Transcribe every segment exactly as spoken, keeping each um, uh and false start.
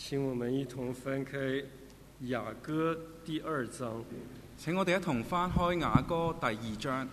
请我們一同翻開雅歌第二章。 請我哋一同翻開雅歌第二章。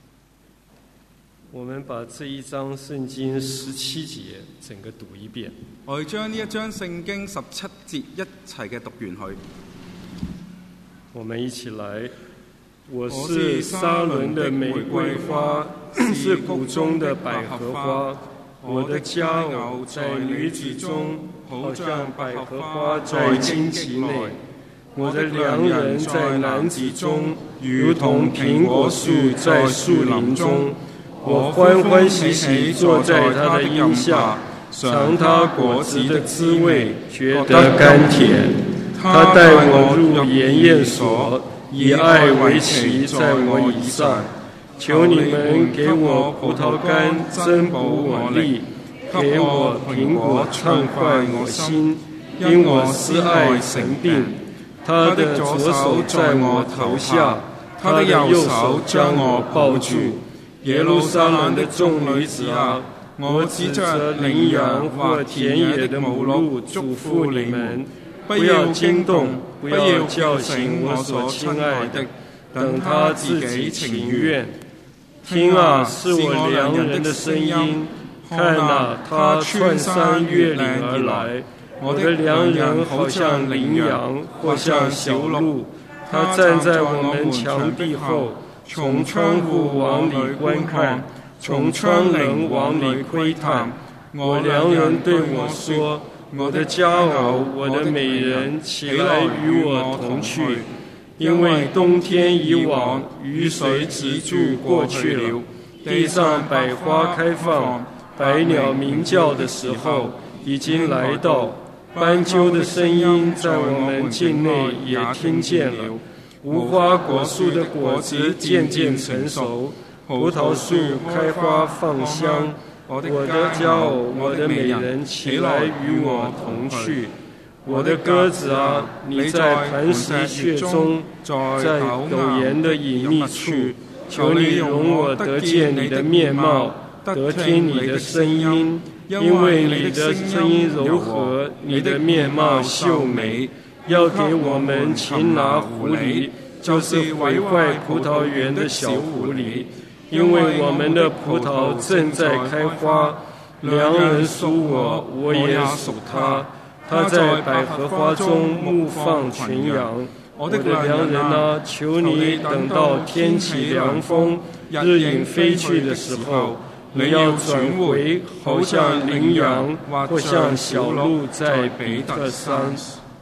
我們把這一章聖經十七節整個讀一遍。 我哋將呢一章聖經十七節一齊嘅讀完佢。 我們一起來。我是沙崙的玫瑰花，是谷中的百合花。我的佳偶在女子中，好像百合花在荊棘內。我的良人在男子中，如同蘋果樹在樹林中。我歡歡喜喜坐在他的蔭下，嘗他果子的滋味，覺得甘甜。他帶我入筵宴所，以愛為旗在我以上。求你們給我葡萄乾增補我力，給我蘋果暢快我心，因我思愛神病。他的左手在我頭下，他的右手將我抱住。耶路撒冷的眾女子啊，我指着羚羊或田野的母鹿囑咐你們，不要驚動，不要叫醒我所親愛的，等他自己情願。聽啊，是我良人的聲音，看啊，他穿山越嶺而來。我的良人好像羚羊，或像小鹿。他站在我們牆壁後，從窗戶往裡觀看，從窗稜往裡窺探。我良人對我說：我的佳偶，我的美人，起來與我同去。因為冬天已往，雨水止住過去了，地上百花開放，百鳥鳴叫的時候已經來到。斑鳩的聲音在我們境內也聽見了。無花果樹的果子漸漸成熟，葡萄樹開花放香。我的佳偶，我的美人，起來與我同去。我的鴿子啊，你在磐石穴中，在陡岩的隱秘處，求你容我得見你的面貌，得聽你的聲音，因為你的聲音柔和，你的面貌秀美。要給我們擒拿狐狸，就是毀壞葡萄園的小狐狸，因為我們的葡萄正在開花。良人屬我，我也屬他。他在百合花中牧放群羊。我的良人啊，求你等到天起涼風，日影飛去的時候，你要轉回，好像羚羊或像小鹿在比特山。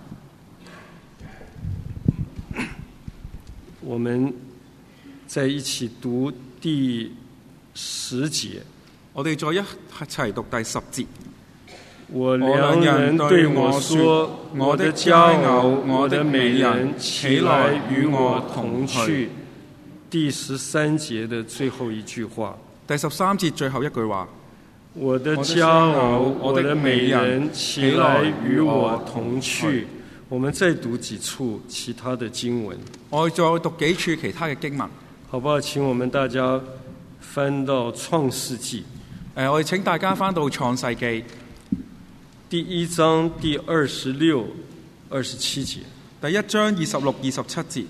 我們在一起讀第十節。 我哋再一齊讀第十節。 我良人對我說：我的佳偶，我的美人，起來與我同去。第十三節的最後一句話。 第十三節最後一句話。 我的佳偶，我的美人，起來與我同去。我們再讀幾處其他的經文。 我再讀幾處其他嘅經文。 好不好？請我們大家翻到創世紀。 誒，我哋請大家翻到創世記第一章第二十六、二十七節。 第一章二十六、二十七節。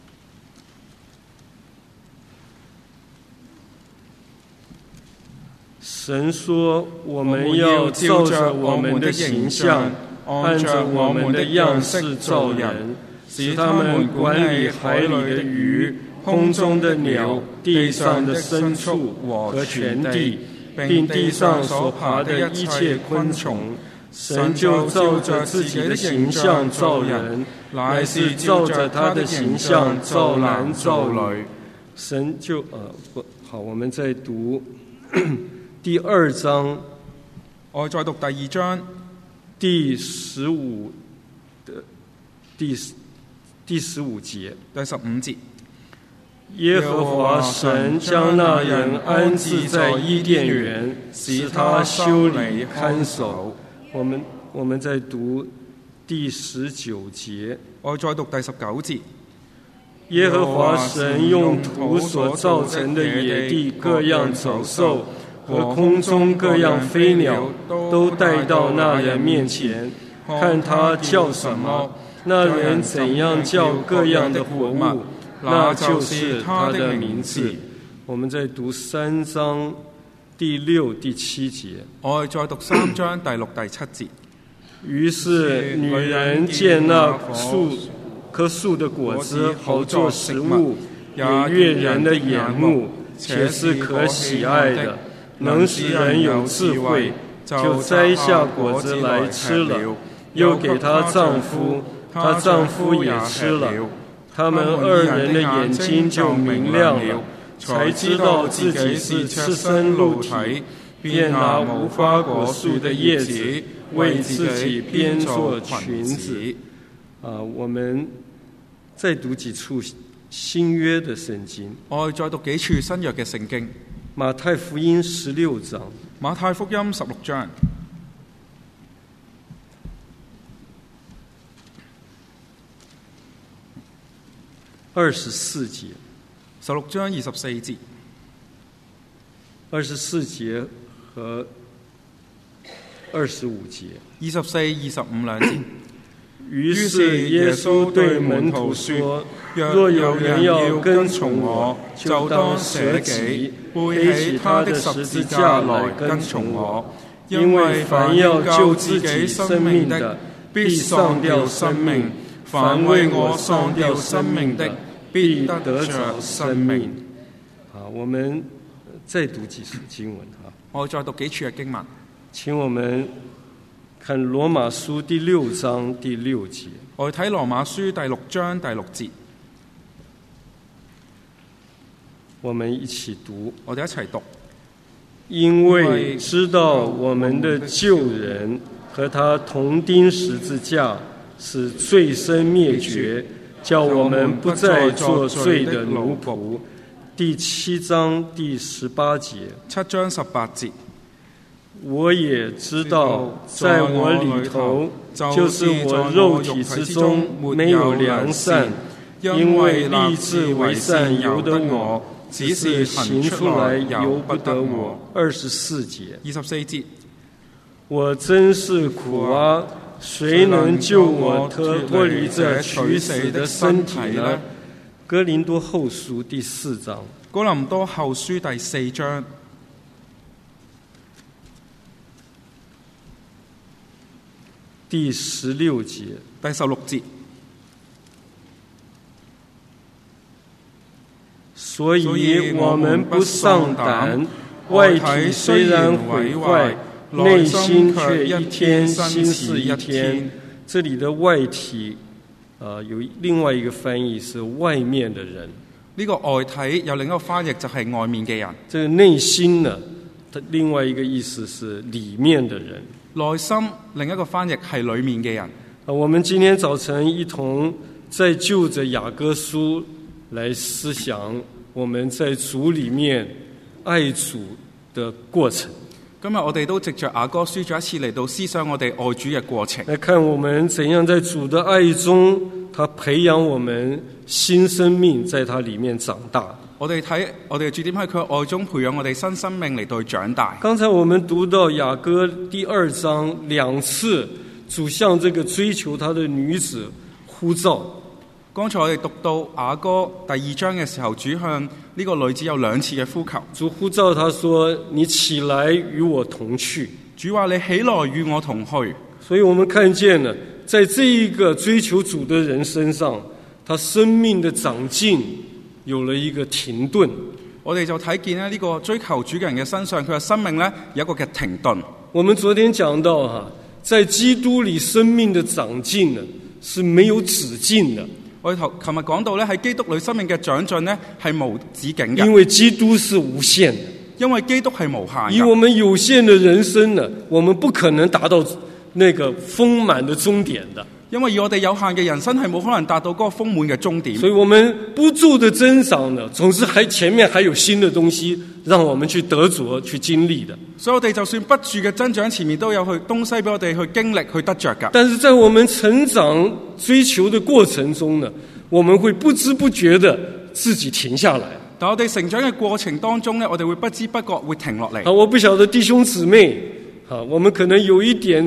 神說：我們要照着我們的形象，按着我們的樣式造人，使他們管理海裡的魚、空中的鳥、地上的牲畜和全地，並地上所爬的一切昆蟲。神就照着自己的形象造人，乃是照着他的形象造男造女。神就呃不好，我們再讀第二章。 我再讀第二章第十五的第第十五節， 第十五節。 耶和華神將那人安置在伊甸園，使他修理看守。我們我們再讀第十九節。 我再讀第十九節。 耶和華神用土所造成的野地各樣走獸和空中各樣飛鳥，都帶到那人面前。 看他叫什麼，那人怎樣叫各樣的活物，那就是他的名字。我們再讀三章第六、第七節。 我哋再讀三章第六、第七節。 於是女人見那樹棵樹的果子好做食物，也悅人的眼目，且是可喜愛的，能使人有智慧，就摘下果子來吃了，又給她丈夫，她丈夫也吃了。他們二人的眼睛就明亮了，才知道自己是赤身露體，便拿無花果樹的葉子為自己編做裙子。啊，我們再讀幾處新約的聖經。 我哋再讀幾處新約嘅聖經。 馬太福音十六章。 馬太福音十六章二十四節。 十六章二十四節。 二十四節和二十五節。 二十四、二十五兩節。 於是耶穌對門徒說：若有人要跟從我，就當捨己，背起他的十字架來跟從我。因為凡要救自己生命的，必喪掉生命；凡為我喪掉生命的，必得着生命。好，我們再讀幾處經文哈。 我再讀幾處嘅經文。 請我們看羅馬書第六章第六節。 我哋睇羅馬書第六章第六節。 我們一起讀。 我哋一齊讀。 因為知道我們的救人和他同釘十字架，使罪身滅絕，叫我們不再做罪的奴僕。第七章第十八節。 七章十八節。 我也知道在我裏頭，就是我肉體之中沒有良善，因為立志為善由得我，只是行出來由不得我。二十四節。 二十四節。 我真是苦啊！誰能救我脫脫離這取死的身體呢？哥林多後書第四章。 哥林多後書第四章。 第十六節。 第十六節。 所以我們不喪膽，外體雖然毀壞，內心卻一天新似一天。這裡的外體，呃，有另外一個翻譯是外面的人。 呢個外體有另一個翻譯就係外面嘅人。 這個內心呢，它另外一個意思是裡面的人。 內心另一個翻譯係裡面嘅人。 啊，我們今天早晨一同在就着雅歌書來思想我們在主裡面愛主的過程。 今日我哋都藉着雅歌書再一次嚟到思想我哋愛主嘅過程， 來看我們怎樣在主的愛中，他培養我們新生命，在他裡面長大。 我哋睇我哋嘅主點喺佢愛中培養我哋新生命嚟到長大。 剛才我們讀到雅歌第二章兩次，主向這個追求他的女子呼召。 剛才我哋讀到雅歌第二章嘅時候，主向呢個女子有兩次嘅呼求。 主呼召他說：你起來與我同去。 主話：你起來與我同去。 所以我們看見了，在這一個追求主的人身上，他生命的長進有了一個停頓。 我哋就睇見咧呢個追求主嘅人嘅身上，佢嘅生命咧有一個嘅停頓。 我們昨天講到哈，在基督裏生命的長進呢是沒有止境的。 我哋頭琴日講到咧，喺基督裏生命嘅長進咧係無止境嘅， 因為基督是無限的。 因為基督係無限嘅。 以我們有限的人生呢，我們不可能達到那個豐滿的終點的。 因為以我哋有限嘅人生係冇可能達到嗰個豐滿嘅終點， 所以我們不住的增長呢，總是還前面還有新的東西讓我們去得着去經歷的。 所以我哋就算不住嘅增長，前面都有去東西俾我哋去經歷去得着㗎。 但是在我們成長追求的過程中呢，我們會不知不覺的自己停下來。 但我哋成長嘅過程當中呢，我哋會不知不覺會停落嚟。 啊，我不曉得弟兄姊妹，啊，我們可能有一點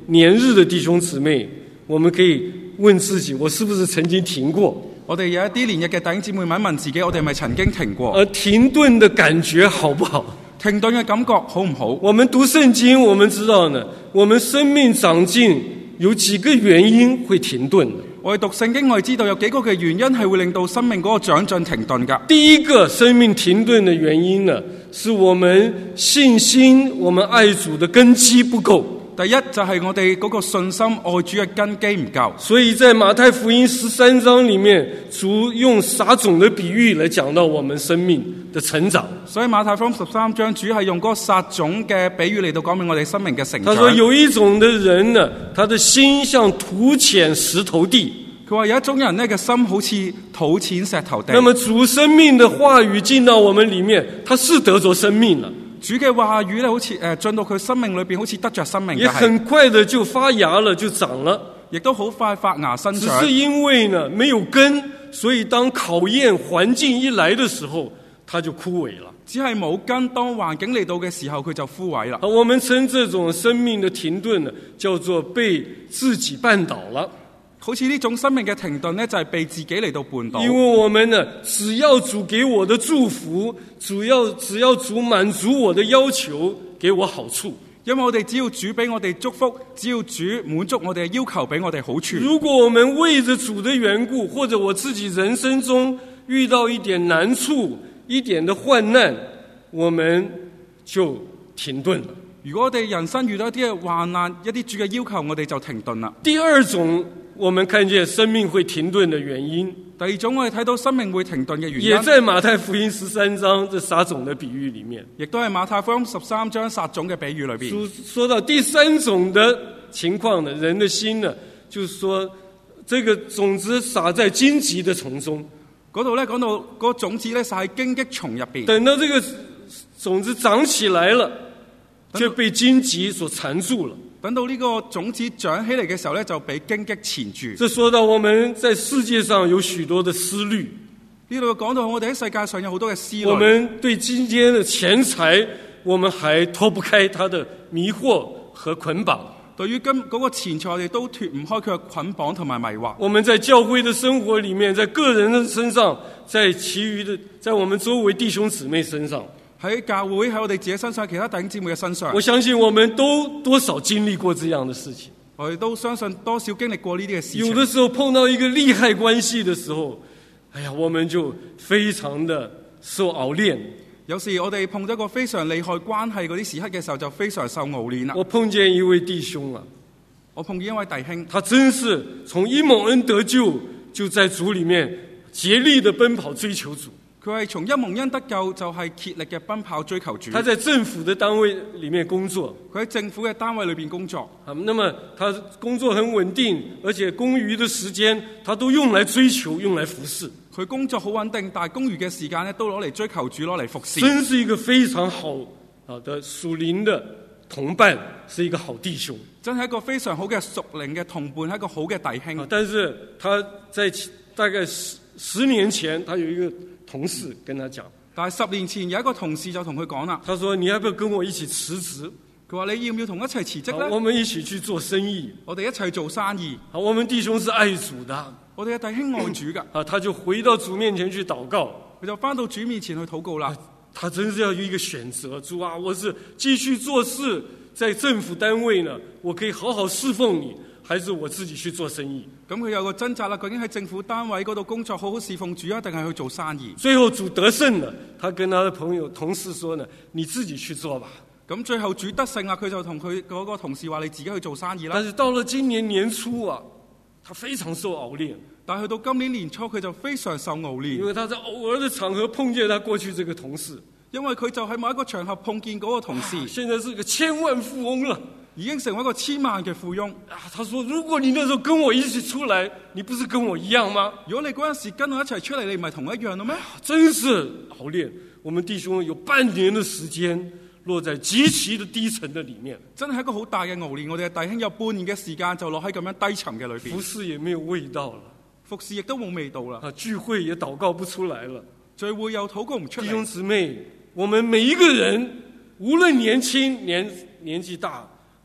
年日的弟兄姊妹，我們可以問自己，我是不是曾經停過？ 我哋有一啲年日嘅弟兄姊妹問一問自己，我哋係咪曾經停過？ 而停頓的感覺好不好？ 停頓嘅感覺好唔好？ 我們讀聖經，我們知道呢，我們生命長進有幾個原因會停頓的。 我哋讀聖經，我哋知道有幾個嘅原因係會令到生命嗰個長進停頓㗎。 第一個生命停頓的原因呢，是我們信心、我們愛主的根基不夠。 第一就係我哋嗰個信心愛主嘅根基唔夠， 所以在馬太福音十三章裏面，主用撒種的比喻來講到我們生命的成長。 所以馬太福音十三章主係用嗰個撒種嘅比喻嚟到講明我哋生命嘅成長。 他說有一種的人呢，他的心像土淺石頭地。 佢話有一種人呢嘅心好似土淺石頭地。 那麼主生命的話語進到我們裏面，他是得着生命了。 主嘅話語咧，好似誒進到佢生命裏邊，好似得着生命嘅， 也很快的就發芽了，就長了， 亦都好快發芽生長。 只是因為呢沒有根，所以當考驗環境一來的時候，它就枯萎了。 只係冇根，當環境嚟到嘅時候，佢就枯萎啦。 我們稱這種生命的停頓呢，叫做被自己絆倒了。 好似呢種生命嘅停頓呢，就係被自己嚟到絆倒。 因為我們呢，只要主給我的祝福，主要只要主滿足我的要求，給我好處。 因為我哋只要主俾我哋祝福，只要主滿足我哋嘅要求，俾我哋好處。 如果我們為着主的緣故，或者我自己人生中遇到一點難處、一點的患難，我們就停頓了。 如果我哋人生遇到一啲嘅患難、一啲主嘅要求，我哋就停頓啦。 第二種，我們看見生命會停頓的原因， 第二種我哋睇到生命會停頓嘅原因， 也在馬太福音十三章這撒種的比喻裏面， 亦都係馬太福音十三章撒種嘅比喻裏邊。 說說到第三種的情況呢，人的心呢，就是說，這個種子撒在荊棘的叢中， 嗰度咧講到嗰個種子咧撒喺荊棘叢入邊， 等到這個種子長起來了，就被荊棘所纏住了。 等到呢個種子長起嚟嘅時候咧，就被荊棘纏住。 這說到我們在世界上有許多的思慮， 呢度講到我哋喺世界上有好多嘅思慮。 我們對今天的錢財，我們還脫不開它的迷惑和捆綁。 對於今嗰個錢財，我哋都脫唔開佢嘅捆綁同埋迷惑。 我們在教會的生活裏面，在個人的身上，在其餘的，在我們周圍弟兄姊妹身上， 喺教會，喺我哋自己身上，其他弟兄姊妹嘅身上， 我相信我們都多少經歷過這樣的事情。 我哋都相信多少經歷過呢啲嘅事情。 有的時候碰到一個利害關係的時候，哎呀，我們就非常的受熬煉。 有時我哋碰到一個非常利害關係嗰啲時刻嘅時候，就非常受熬煉啦。 我碰見一位弟兄啊， 我碰見一位弟兄， 他真是從一蒙恩得救，就在主裏面竭力的奔跑追求主。 佢係從一蒙恩得救，就係竭力嘅奔跑追求主。 他在政府的單位裏面工作， 佢喺政府嘅單位裏邊工作。 啊，那麼他工作很穩定，而且公餘的時間，他都用來追求，用來服侍。 佢工作好穩定，但係公餘嘅時間咧，都攞嚟追求主，攞嚟服侍。 真是一個非常好啊的屬靈的同伴，是一個好弟兄。 真係一個非常好嘅屬靈嘅同伴，係一個好嘅弟兄。 啊，但是他在大概十十年前，他有一個同事跟他講， 但係十年前有一個同事就同佢講啦， 他說：你要不要跟我一起辭職？ 佢話你要唔要同一齊辭職咧？ 我們一起去做生意， 我哋一齊做生意。 好，我們弟兄是愛主的， 我哋嘅弟兄愛主噶。 啊，他就回到主面前去禱告， 佢就翻到主面前去禱告啦。 啊，他真是要有一個選擇，主啊，我是繼續做事，在政府單位呢，我可以好好侍奉你，還是我自己去做生意？ 咁佢有個掙扎啦，究竟喺政府單位嗰度工作好好侍奉主啊，定係去做生意？ 最後主得勝了，他跟他的朋友同事說呢：你自己去做吧。 咁最後主得勝啦，佢就同佢嗰個同事話：你自己去做生意啦。 但是到了今年年初啊，他非常受熬煉。 但係去到今年年初，佢就非常受熬煉， 因為他在偶爾的場合碰見他過去這個同事， 因為佢就喺某一個場合碰見嗰個同事， 啊，現在是個千萬富翁了。 已經成為一個千萬嘅富翁啊！他說：如果你那時候跟我一起出來，你不是跟我一樣嗎？ 如果你嗰陣時跟我一齊出嚟，你唔係同一樣嘅咩？ 真是熬煉！我們弟兄有半年的時間落在極其的低沉的裏面， 真係一個好大嘅熬煉。我哋嘅弟兄有半年嘅時間就落喺咁樣低沉嘅裏邊， 服侍也沒有味道了， 服侍亦都冇味道啦。 啊，聚會也禱告不出來了， 聚會又禱告唔出嚟。 弟兄姊妹，我們每一個人，無論年輕年年紀大。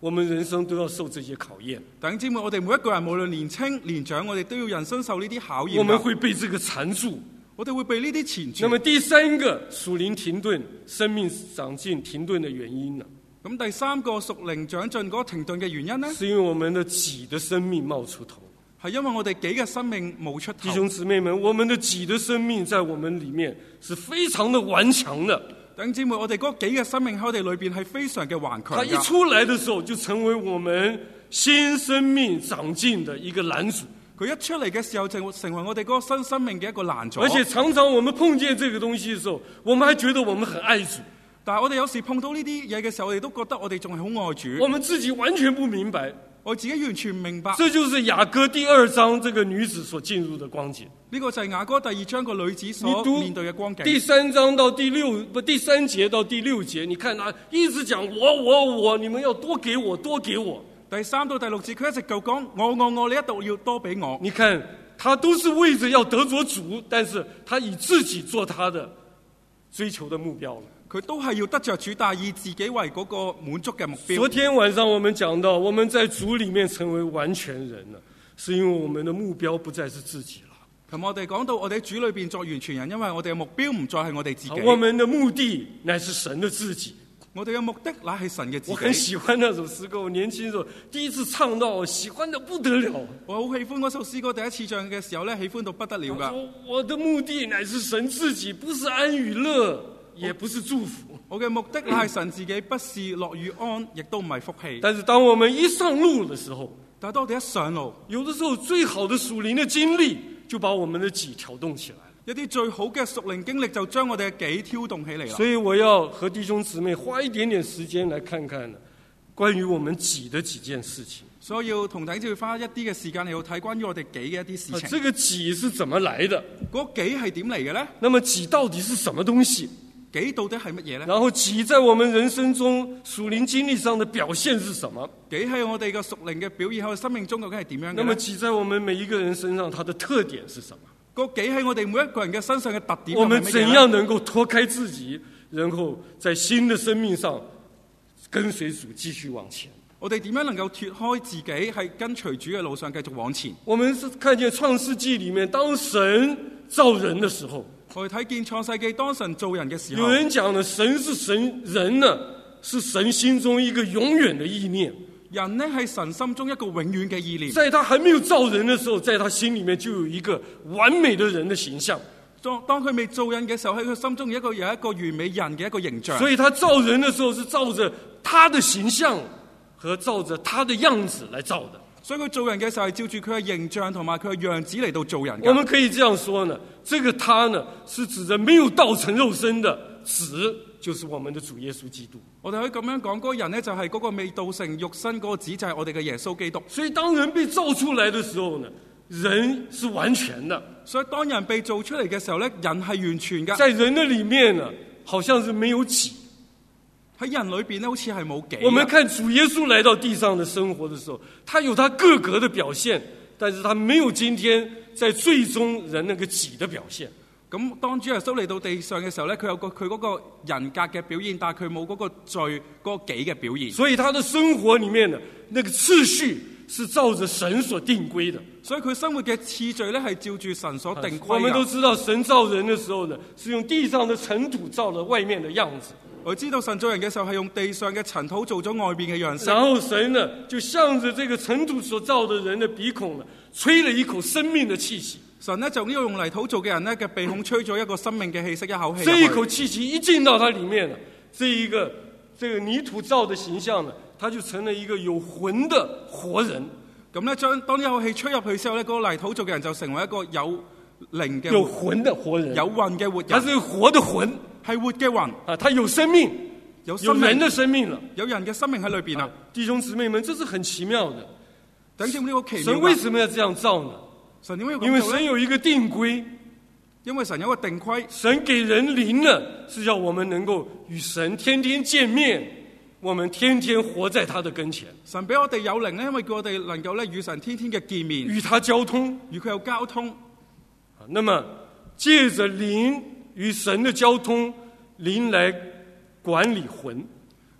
我們人生都要受這些考驗。 弟兄姊妹，我哋每一個人，無論年青年長，我哋都要人生受呢啲考驗。 我們會被這個纏住， 我哋會被呢啲纏住。 那麼第三個屬靈停頓、生命長進停頓的原因呢？ 咁第三個屬靈長進嗰個停頓嘅原因呢？ 是因為我們的己的生命冒出頭。 係因為我哋己嘅生命冒出頭。 弟兄姊妹們，我們的己的生命在我們裡面是非常的頑強的。 弟兄姊妹，我哋嗰個己嘅生命喺我哋裏邊係非常嘅頑強。 它一出來的時候，就成為我們新生命長進的一個攔阻。 佢一出嚟嘅時候，就成為我哋嗰個新生命嘅一個攔阻。 而且常常我們碰見這個東西的時候，我們還覺得我們很愛主。 但係我哋有時碰到呢啲嘢嘅時候，我哋都覺得我哋仲係好愛主。 我們自己完全不明白。 我自己完全唔明白， 這就是雅歌第二章這個女子所進入的光景。 呢個就係雅歌第二章個女子所面對嘅光景。 第三章到第六不第三節到第六節，你看他一直講我我我，你們要多給我多給我。 第三到第六節佢一直就講我我我，你一定要多俾我。 你看他都是為着要得着主，但是他以自己做他的追求的目標了。 佢都係要得着主，但以自己為嗰個滿足嘅目標。 昨天晚上我們講到，我們在主裡面成為完全人了，是因為我們的目標不再是自己了。 咁我哋講到我哋喺主裏邊作完全人，因為我哋嘅目標唔再係我哋自己。 我們的目的乃是神的自己。 我哋嘅目的乃係神嘅自己。 我很喜歡那首詩歌，我年輕時候第一次唱到，我喜歡得不得了。 我好喜歡嗰首詩歌，第一次唱嘅時候咧，喜歡到不得了噶。 我的目的乃是神自己，不是安與樂，也不是祝福。 我嘅目的乃係神自己，不是樂與安，亦都唔係福氣。 但是當我們一上路的時候， 但係當我哋一上路， 有的時候最好的屬靈的經歷就把我們的己挑動起來。 一啲最好嘅屬靈經歷就將我哋嘅己挑動起嚟啦。 所以我要和弟兄姊妹花一點點時間來看看呢，關於我們己的幾件事情。 所以要同弟兄姊妹花一啲嘅時間嚟到睇關於我哋己嘅一啲事情。 啊，這個己是怎麼來的？ 嗰個己係點嚟嘅咧？ 那麼己到底是什麼東西？ 己到底係乜嘢咧？ 然後己在我們人生中屬靈經歷上的表現是什麼？ 己喺我哋嘅屬靈嘅表現喺我哋生命中究竟係點樣嘅？ 那麼己在我們每一個人身上，它的特點是什麼？ 個己喺我哋每一個人嘅身上嘅特點係乜嘢？ 我們怎樣能夠脫開自己，然後在新的生命上跟隨主繼續往前？ 我哋點樣能夠脫開自己，係跟隨主嘅路上繼續往前？ 我們是看見創世紀裡面，當神造人的時候， 我哋睇見創世紀當神造人嘅時候， 有人講呢，神是神，人呢是神心中一個永遠的意念。 人呢係神心中一個永遠嘅意念。 在他還沒有造人的時候，在他心裡面就有一個完美的人的形象。 當當佢未造人嘅時候，喺佢心中有一個有一個完美人嘅一個形象。 所以他造人的時候是照着他的形象和照着他的樣子來造的。 所以佢做人嘅時候係照住佢嘅形象同埋佢嘅樣子嚟到做人嘅。 我們可以這樣說呢，這個他呢是指着沒有道成肉身的子，就是我們的主耶穌基督。 我哋可以咁樣講，嗰個人呢就係嗰個未道成肉身嗰個子，就係我哋嘅耶穌基督。 所以當人被造出來的時候呢，人是完全的。 所以當人被造出嚟嘅時候呢，人係完全嘅。 在人的裡面呢，好像是沒有己。 喺人裏邊呢，好似係冇己。 我們看主耶穌來到地上的生活的時候，他有他各個的表現，但是他沒有今天在最終人那個己的表現。 咁當主耶穌嚟到地上嘅時候咧，佢有個佢嗰個人格嘅表現，但係佢冇嗰個罪嗰、嗰個己嘅表現。 所以他的生活裡面呢，那個次序是照着神所定規的。 所以佢生活嘅次序咧係照住神所定規。 我們都知道神造人的時候呢，是用地上的塵土造了外面的樣子。 我知道神造人嘅時候係用地上嘅塵土做咗外邊嘅樣式。 然後神呢就向着這個塵土所造的人的鼻孔呢，吹了一口生命的氣息。 神呢就呢個用泥土做嘅人呢嘅鼻孔吹咗一個生命嘅氣息，一口氣。 這一口氣息一進到它裡面了，這一個這個泥土造的形象呢，它就成了一個有魂的活人。 咁呢將當呢口氣吹入去之後呢，嗰、那個泥土做嘅人就成為一個有靈嘅有魂的活人， 有魂嘅活人。 他是活的魂， 係活嘅魂啊，他有生命， 有生命有人的生命了， 有人嘅生命喺裏邊啊！ 弟兄姊妹們，這是很奇妙的。 等陣呢個奇妙， 神為什麼要這樣造呢？ 神點解要咁做呢？ 因為神有一個定規， 因為神有一個定規。 神給人靈呢，是要我們能夠與神天天見面，我們天天活在他的跟前。 神俾我哋有靈呢，因為叫我哋能夠咧與神天天嘅見面， 與他交通， 與佢有交通。 那麼借着靈與神的交通，靈來管理魂。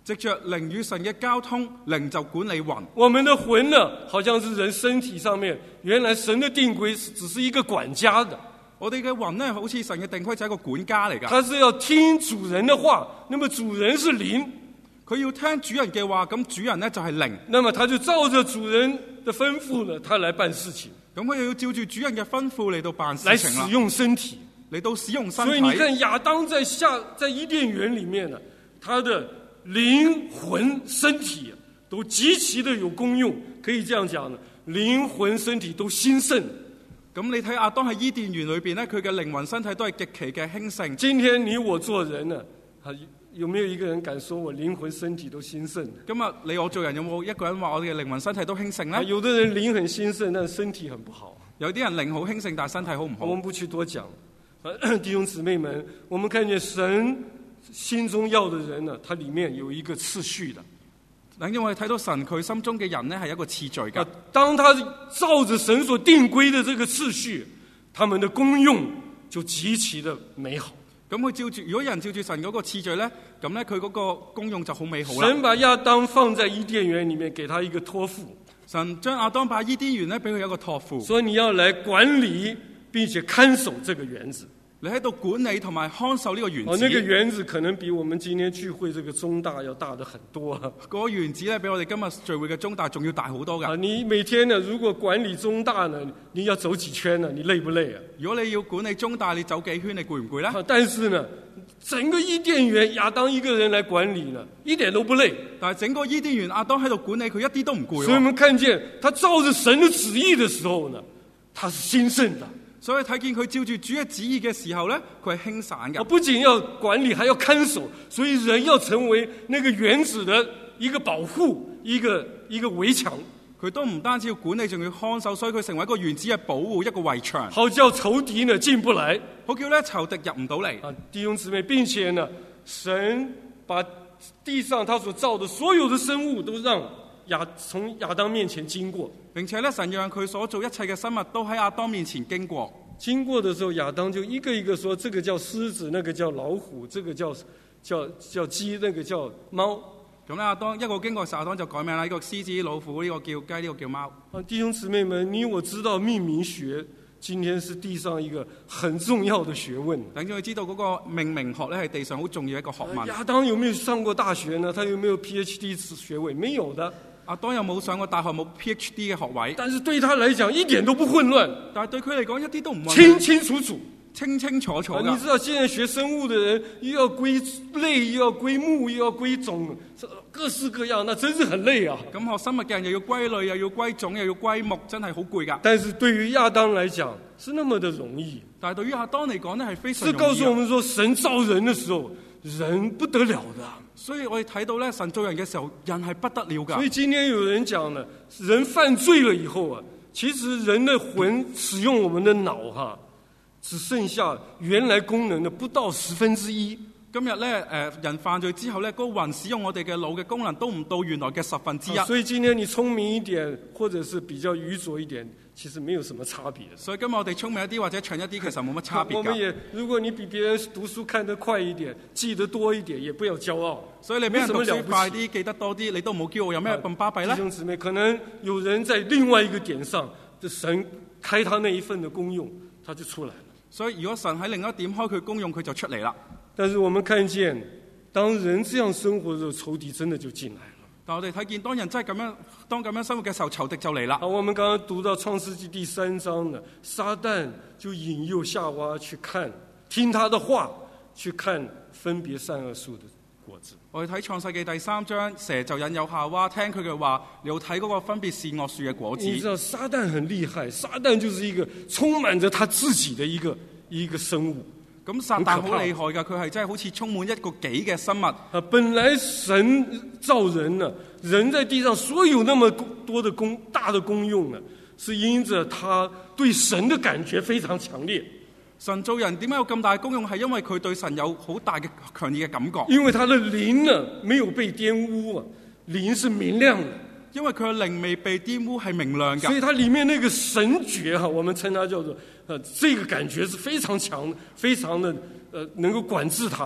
藉着靈與神嘅交通，靈就管理魂。 我們的魂呢，好像是人身體上面原來神的定規只是一個管家的。 我哋嘅魂呢，好似神嘅定規就係一個管家嚟㗎。 他是要聽主人的話，那麼主人是靈， 佢要聽主人嘅話，咁主人呢就係靈。 那麼他就照着主人的吩咐呢，他來辦事情。 咁佢又要照住主人嘅吩咐嚟到辦事情啦。 來使用身體， 嚟到使用身體。 所以你看亞當在下在伊甸園裏面呢，他的靈魂身體都極其的有功用，可以這樣講呢，靈魂身體都興盛。 咁你睇亞當喺伊甸園裏邊呢，佢嘅靈魂身體都係極其嘅興盛。 今天你我做人呢，有沒有一個人敢說我靈魂身體都興盛？ 今日你我做人有冇一個人話我哋嘅靈魂身體都興盛呢？ 有的人靈很興盛，但身體很不好。 有啲人靈好興盛，但係身體好唔好？ 我們不去多講。弟兄姊妹們，我們看見神心中要的人呢，它裡面有一個次序的。 等於我哋睇到神佢心中嘅人呢，係一個次序嘅。 當他照着神所定規的這個次序，他們的功用就極其的美好。 咁佢照住，如果有人照住神嗰個次序咧，咁咧佢嗰個功用就好美好啦。 神把亞當放在伊甸園裡面，給他一個託付。 神將亞當擺伊甸園咧，俾佢一個託付。 所以你要來管理並且看守這個園子。 你喺度管理同埋看守呢個園子。 哦，那個園子可能比我們今天聚會這個中大要大得很多啊。 嗰個園子咧，比我哋今日聚會嘅中大仲要大好多噶。 啊，你每天呢，如果管理中大呢，你要走幾圈呢？你累不累啊？ 如果你要管理中大，你走幾圈，你攰唔攰咧？ 啊，但是呢，整個伊甸園亞當一個人來管理呢，一點都不累。 但係整個伊甸園亞當喺度管理，佢一啲都唔攰。 所以我們看見他照着神的旨意的時候呢，他是興盛的。 所以睇見佢照住主嘅旨意嘅時候咧，佢係輕散嘅。 不僅要管理，還要看守，所以人要成為那個園子的一個保護，一個一個圍牆。 佢都唔單止要管理，仲要看守，所以佢成為一個園子嘅保護，一個圍牆。 好叫仇敵呢進不來， 好叫咧仇敵入唔到嚟。 啊，弟兄姊妹，並且呢，神把地上他所造的所有的生物都讓亞從亞當面前經過， 並且咧神讓佢所做一切嘅生物都喺亞當面前經過。 經過的時候，亞當就一個一個說：這個叫獅子，那個叫老虎，這個叫叫叫雞，那個叫貓。 咁咧，亞當一個經過嘅時候，亞當就改名啦。呢個獅子、老虎，呢個叫雞，呢個叫貓。 啊，弟兄姊妹們，你我知道命名學今天是地上一個很重要的學問。 等住佢知道嗰個命名學咧係地上好重要一個學問。 亞當有沒有上過大學呢？他有沒有 P H D 學位？沒有的。 亞當又冇上過大學，冇 P H D 嘅學位。 但是對他來講一點都不混亂。 但係對佢嚟講一啲都唔混亂。 清清楚楚， 清清楚楚。 你知道現在學生物的人又要歸類，又要歸目，又要歸種，各式各樣，那真是很累啊。 咁學生物嘅人又要歸類，又要歸種，又要歸目，真係好攰㗎。 但是對於亞當來講是那麼的容易。 但係對於亞當嚟講呢係非常容易。 是告訴我們說，神造人的時候，人不得了的。 所以我哋睇到咧，神造人嘅時候，人係不得了㗎。 所以今天有人講呢，人犯罪了以後啊，其實人的魂使用我們的腦哈，只剩下原來功能的不到十分之一。 今日咧，誒人犯罪之後咧，嗰個魂使用我哋嘅腦嘅功能都唔到原來嘅十分之一。 所以今天你聰明一點，或者是比較愚拙一點，其實沒有什麼差別。 所以今日我哋聰明一啲或者蠢一啲，其實冇乜差別㗎。 我們也，如果你比別人讀書看得快一點，記得多一點，也不要驕傲。 所以你比人讀書快啲，記得多啲，你都唔好驕傲，有咩咁巴閉咧？ 弟兄姊妹，可能有人在另外一個點上，這神開他那一份的功用，他就出來了。 所以如果神喺另一點開佢功用，佢就出嚟啦。 但是我們看見，當人這樣生活的時候，仇敵真的就進來了。 但我哋睇見，當人真係咁樣，當咁樣生活嘅時候，仇敵就嚟啦。 好，我們剛剛讀到創世紀第三章呢，撒旦就引誘夏娃去看，聽他的話，去看分別善惡樹的果子。 我哋睇創世紀第三章，蛇就引誘夏娃聽佢嘅話，你要睇嗰個分別善惡樹嘅果子。 你知道撒旦很厲害，撒旦就是一個充滿着他自己的一個一個生物。 咁撒旦好厲害㗎，佢係真係好似充滿一個己嘅生物。 啊，本來神造人呢，人在地上所有那麼多的功大的功用呢，是因着他對神的感覺非常強烈。 神造人點解有咁大功用？係因為佢對神有好大嘅強烈嘅感覺。 因為他的靈呢，沒有被玷污啊，靈是明亮的。 因為佢嘅靈未被玷污，係明亮嘅。 所以它裡面那個神覺哈，我們稱它叫做，呃，這個感覺是非常強，非常的，呃，能夠管制它的。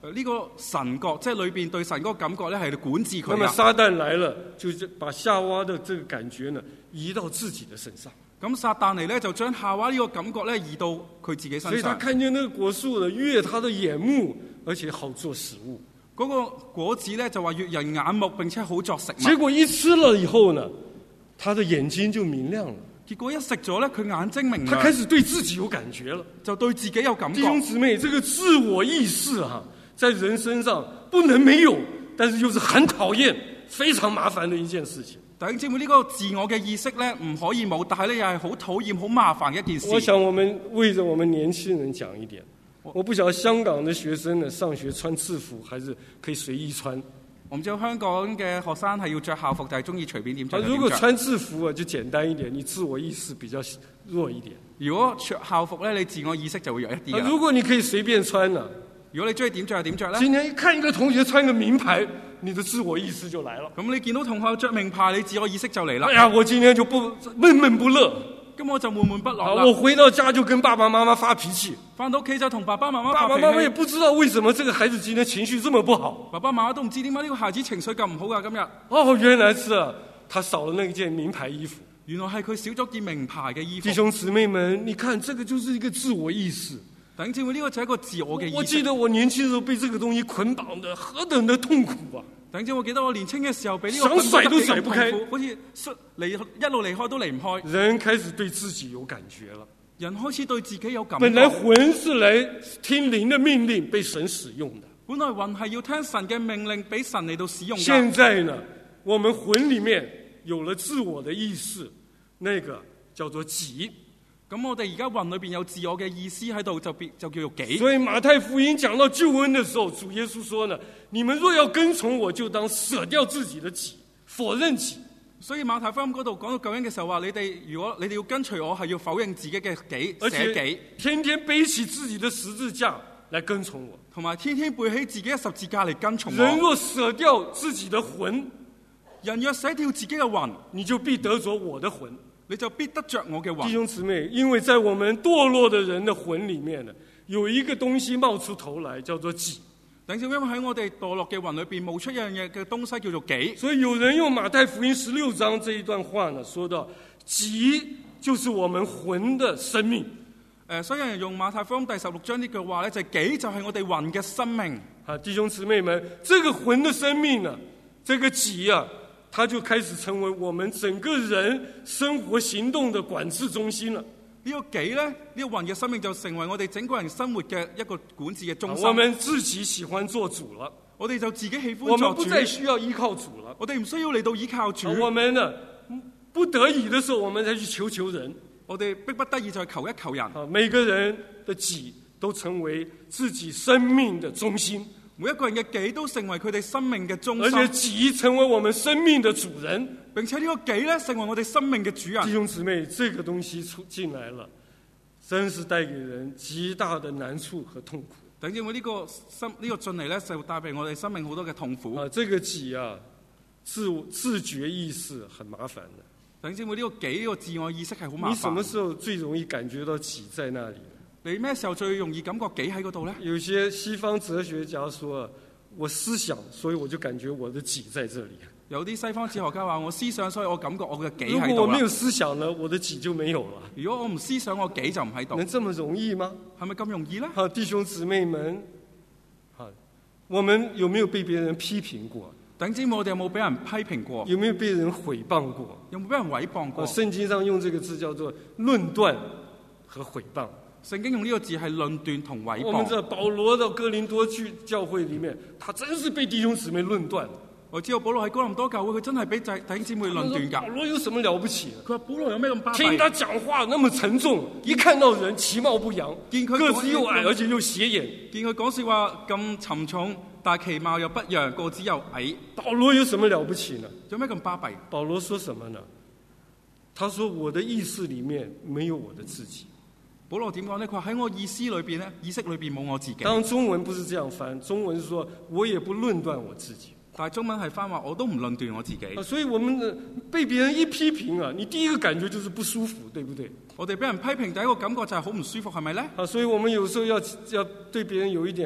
呢個神國，即係裏邊對神嗰個感覺咧，係管治佢。 那麼撒旦來了，就是把夏娃的這個感覺呢移到自己的身上。 咁撒旦嚟咧，就將夏娃呢個感覺咧移到佢自己身上。 所以他看見那個果樹呢，悅他的眼目，而且好做食物。 嗰個果子咧就話悅人眼目，並且好作食物。 結果一吃了以後呢，他的眼睛就明亮了。 結果一食咗咧，佢眼睛明亮， 他開始對自己有感覺了， 就對自己有感覺。 弟兄姊妹，這個自我意識哈、啊，在人身上不能沒有，但是又是很討厭、非常麻煩的一件事情。 弟兄姊妹，呢個自我嘅意識咧唔可以冇，但係咧又係好討厭、好麻煩嘅一件事。 我想我們為着我們年輕人講一點，我不曉得香港的學生呢上學穿制服還是可以隨意穿。 我唔知道香港嘅學生係要着校服，就係中意隨便點着。 如果穿制服啊，就簡單一點，你自我意識比較弱一點。 如果着校服咧，你自我意識就會弱一啲。 如果你可以隨便穿啊， 如果你中意點着就點着咧。 今天一看一個同學穿個名牌，你的自我意識就來了。 咁你見到同學着名牌，你自我意識就嚟啦。 哎呀，我今天就不悶悶不樂。 咁我就悶悶不樂啦。 我回到家就跟爸爸媽媽發脾氣。 翻到屋企就同爸爸媽媽發脾氣。爸爸媽媽也不知道為什麼這個孩子今天情緒這麼不好。 爸爸媽媽都唔知點解呢個孩子情緒咁唔好噶今日。 哦，原來是啊，他少了那件名牌衣服。 原來係佢少咗件名牌嘅衣服。 弟兄姊妹們，你看這個就是一個自我意識。 弟兄姊妹，呢個就係一個自我嘅意識。 我記得我年輕的時候被這個東西捆綁的何等的痛苦啊！ 弟兄姊妹，我記得我年輕嘅時候被呢個想甩都甩不開， 好似離一路離開都離唔開。 人開始對自己有感覺了。 人開始對自己有感覺。 本來魂是來聽靈的命令，被神使用的。 本來魂係要聽神嘅命令，俾神嚟到使用的。 現在呢，我們魂裏面有了自我的意識，那個叫做己。 咁我哋而家魂裏邊有自我嘅意思喺度，就變就叫做己。 所以馬太福音講到救恩的時候，主耶穌說呢：你們若要跟從我，就當捨掉自己的己，否認己。 所以馬太福音嗰度講到救恩嘅時候話，你哋如果你哋要跟隨我，係要否認自己嘅己，捨己， 天天背起自己的十字架來跟從我， 同埋天天背起自己嘅十字架嚟跟從我。 人若捨掉自己的魂， 人若捨掉自己嘅魂， 你就必得着我的魂。 你就必得着我嘅魂。 弟兄姊妹，因為在我們墮落的人的魂裏面呢，有一個東西冒出頭來，叫做己。 等陣因為喺我哋墮落嘅魂裏邊冒出一樣嘢嘅東西叫做己。 所以有人用馬太福音十六章這一段話呢，說到己就是我們魂的生命。誒、 呃，所以有人用馬太福音第十六章呢句話咧，就係、是、己就係我哋魂嘅生命。 啊，弟兄姊妹們，這個魂的生命呢，這個己啊，它就開始成為我們整個人生活行動的管制中心了。 呢個己呢，呢、這個魂嘅生命就成為我哋整個人生活嘅一個管治嘅中心。 我們自己喜歡做主了， 我哋就自己喜歡做主。 我們不再需要依靠主了， 我哋唔需要嚟到依靠主。 我們呢，不得已的時候，我們才去求求人。 我哋迫不得已就去求一求人。 啊，每個人的己都成為自己生命的中心。 每一個人嘅己都成為佢哋生命嘅中心， 而且己成為我們生命的主人， 並且呢個己咧成為我哋生命嘅主人。 弟兄姊妹，這個東西出進來了，真是帶給人極大的難處和痛苦。 等於我呢個生呢個進嚟咧，就帶俾我哋生命好多嘅痛苦。 啊，這個己啊，自自覺意識很麻煩的。 等於我呢個己呢個自我意識係好麻煩。 你什麼時候最容易感覺到己在那裡？ 你咩時候最容易感覺己喺嗰度咧？ 有些西方哲學家說，我思想，所以我就感覺我的己在這裡。 有啲西方哲學家話，我思想，所以我感覺我嘅己喺度啦。 如果我沒有思想呢，我的己就沒有了。 如果我唔思想，我己就唔喺度。 能這麼容易嗎？ 係咪咁容易咧？ 好，弟兄姊妹們，好，我們有沒有被別人批評過？ 等知我哋有冇俾人批評過？ 有沒有被人誹謗過？ 有冇俾人誹謗過？ 聖經上用這個字叫做論斷和誹謗。 聖經用呢個字係論斷同誹謗。 我們知道保羅到哥林多去教會裡面，他真是被弟兄姊妹論斷。 我知道保羅喺哥林多教會，佢真係俾弟兄姊妹論斷㗎。 保羅有什麼了不起？ 佢話保羅有咩咁巴閉？ 聽他講話那麼沉重，一看到人其貌不揚，個子又矮，而且又斜眼。 見佢講説話咁沉重，但係其貌又不揚，個子又矮。 保羅有什麼了不起呢？ 有咩咁巴閉？ 保羅說什麼呢？他說：我的意識裡面沒有我的自己。 保羅點講呢？佢話喺我意思裏邊咧，意識裏邊冇我自己。 當然中文不是這樣翻，中文是說我也不論斷我自己。 但係中文係翻話，我都唔論斷我自己。 啊，所以我們被別人一批評啊，你第一個感覺就是不舒服，對不對？ 我哋俾人批評，第一個感覺就係好唔舒服，係咪咧？ 啊，所以我們有時候要要對別人有一點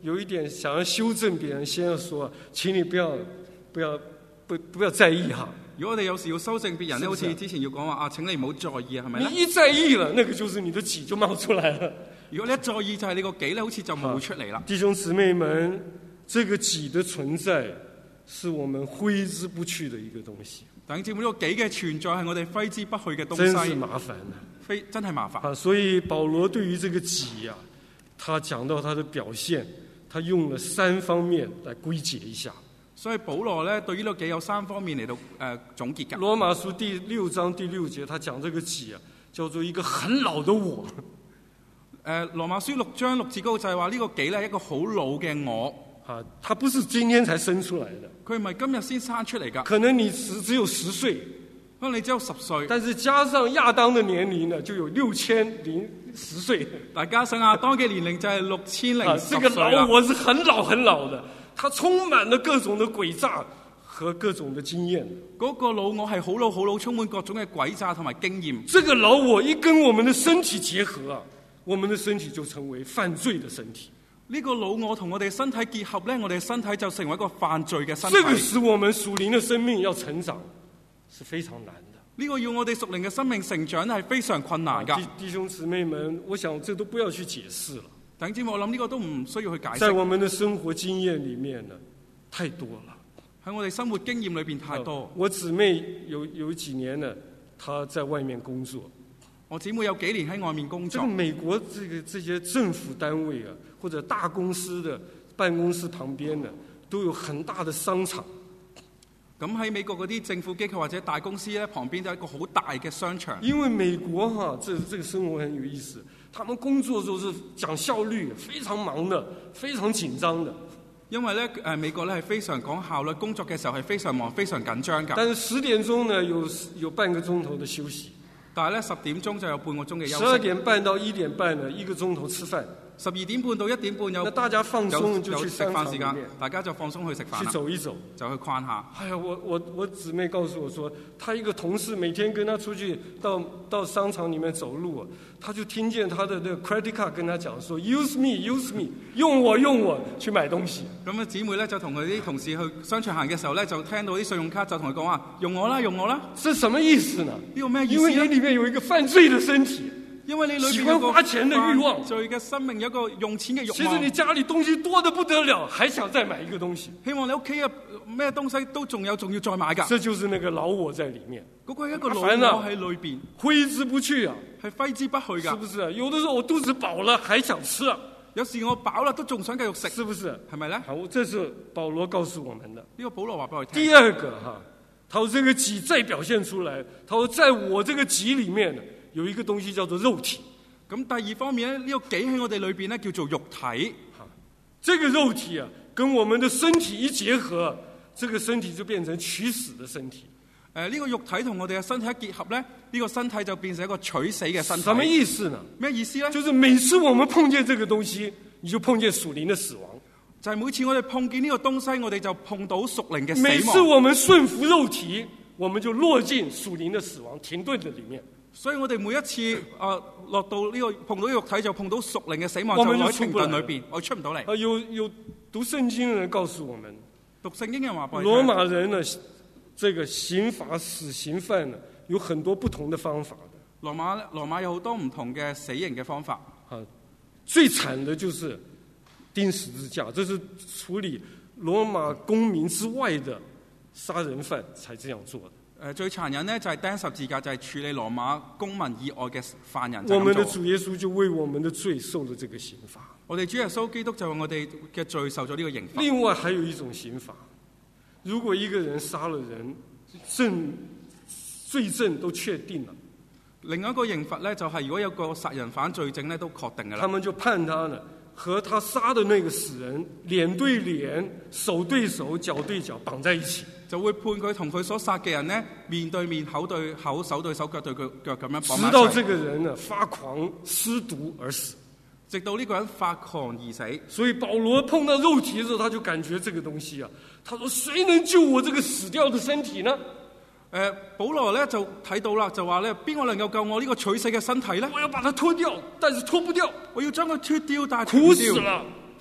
有一點想要修正別人，先要說，請你不要不要不不要在意哈。 如果我哋有時要修正別人咧，好似之前要講話啊，請你唔好在意啊，係咪咧？ 你一在意了，那個就是你的己就冒出來了。 如果你一在意，就係你個己咧，好似就冒出嚟啦。 弟兄姊妹們，這個己的存在，是我們揮之不去的一個東西。 弟兄姊妹，呢個己嘅存在係我哋揮之不去嘅東西， 真是麻煩啊！ 非真係麻煩。 啊，所以保羅對於這個己啊，他講到他的表現，他用了三方面來歸結一下。 所以保羅咧對於呢個己有三方面嚟到誒、呃、總結嘅。 羅馬書第六章第六節，他講這個己啊，叫做一個很老的我。誒、 呃，羅馬書六章六節嗰個就係話呢個己咧係一個好老嘅我。 啊，他不是今天才生出來的， 佢唔係今日先生出嚟㗎。 可能你只只有十歲， 可能你只有十歲， 但是加上亞當的年齡呢，就有六千零十歲。 但加上亞當嘅年齡就係六千零十歲啦。 這個老我是很老很老的，他充滿了各種的詭詐和各種的經驗。 嗰個老我係好老好老，充滿各種嘅詭詐同埋經驗。 這個老我一跟我們的身體結合啊，我們的身體就成為犯罪的身體。 呢個老我同我哋身體結合咧，我哋身體就成為一個犯罪嘅身體。 這個使我們屬靈的生命要成長是非常難的。 呢個要我哋屬靈嘅生命成長係非常困難㗎。 弟弟兄姊妹們，我想這都不要去解釋了。 弟兄姊妹，我諗呢個都唔需要去解釋。 在我們的生活經驗裡面呢，太多了。 喺我哋生活經驗裏邊太多。 我姊妹有有幾年呢，她在外面工作。 我姊妹有幾年喺外面工作。 這個美國這個這些政府單位啊，或者大公司的辦公室旁邊呢，都有很大的商場。 咁喺美國嗰啲政府機構或者大公司咧，旁邊就係一個好大嘅商場。 因為美國哈、啊，這這個生活很有意思，他們工作都是講效率，非常忙的，非常緊張的。 因為咧，誒美國咧係非常講效率，工作嘅時候係非常忙、非常緊張㗎。 但是十點鐘呢，有有半個鐘頭的休息。 但係咧，十點鐘就有半個鐘嘅休息。 十二點半到一點半呢，一個鐘頭吃飯。 十二點半到一點半有， 那大家放鬆就去食飯時間，大家就放鬆去食飯， 去走一走， 就去逛下。 哎呀，我我我姊妹告訴我說，她一個同事每天跟她出去到到商場裡面走路，她就聽見她的那個 credit card 跟她講說 ，use me，use me， 用我用我去買東西。 咁啊，姊妹咧就同佢啲同事去商場行嘅時候咧，就聽到啲信用卡就同佢講話，用我啦，用我啦。 這什麼意思呢？ 呢個咩意思？ 因為你裡面有一個犯罪的身體。 因為你裏邊喜歡花錢的慾望， 罪嘅生命有一個用錢嘅慾望。 其實你家裡東西多得不得了，還想再買一個東西。 希望你屋企嘅咩東西都仲有，仲要再買㗎。 這就是那個老我在裡面。 嗰個係一個老我喺裏邊， 揮之不去啊， 係揮之不去㗎。 是不是？有的時候我肚子飽了，還想吃啊。 有時我飽啦，都仲想繼續食， 是不是？ 係咪咧？ 好，這是保羅告訴我們的。 呢個保羅話俾我聽。 第二個哈，他說這個己再表現出來，他說在我這個己裡面呢，有一個東西叫做肉體。 咁第二方面咧，呢、這個己喺我哋裏邊咧叫做肉體。 這個肉體啊，跟我們的身體一結合，這個身體就變成取死的身體。誒、 呃，呢、這個肉體同我哋嘅身體一結合咧，呢、這個身體就變成一個取死嘅身體。 什麼意思呢？ 咩意思咧？ 就是每次我們碰見這個東西，你就碰見屬靈的死亡。 就係、是、每次我哋碰見呢個東西，我哋就碰到屬靈嘅死亡。 每次我們順服肉體，我們就落進屬靈的死亡停頓的裡面。 所以我哋每一次啊、呃、落到呢、這個碰到肉體，就碰到屬靈嘅死亡， 我們就喺停頓裏邊，我出唔到嚟。 啊，有有讀聖經嘅人告訴我們， 讀聖經嘅人話， 羅馬人呢，這個刑罰死刑犯呢，有很多不同的方法的。 羅馬羅馬有好多唔同嘅死刑嘅方法。 啊，最慘的就是釘十字架，這是處理羅馬公民之外的殺人犯才這樣做的。 誒，最殘忍呢，就係釘十字架，就係處理羅馬公民以外嘅犯人。 我們的主耶穌就為我們的罪受了這個刑罰。 我哋主耶穌基督就為我哋嘅罪受咗呢個刑罰。 另外還有一種刑罰，如果一個人殺了人，證罪證都確定了， 另外一個刑罰呢，就係如果有個殺人犯罪證呢都確定嘅啦， 他們就判他呢和他殺的那個死人臉對臉、手對手、腳對腳綁在一起。就會判佢同佢所殺嘅人呢面對面、口對口、手對手、腳對腳咁樣綁埋一齊，直到這個人呢發狂失毒而死，直到呢個人發狂而死。所以保羅碰到肉體的時候，他就感覺這個東西啊，他說：誰能救我這個死掉的身體呢？誒、呃，保羅咧就睇到啦，就話咧邊個能夠救我呢個取死嘅身體咧？我要把它脫掉，但是脫不掉，我要將佢脫掉，但係脫唔掉，苦死了。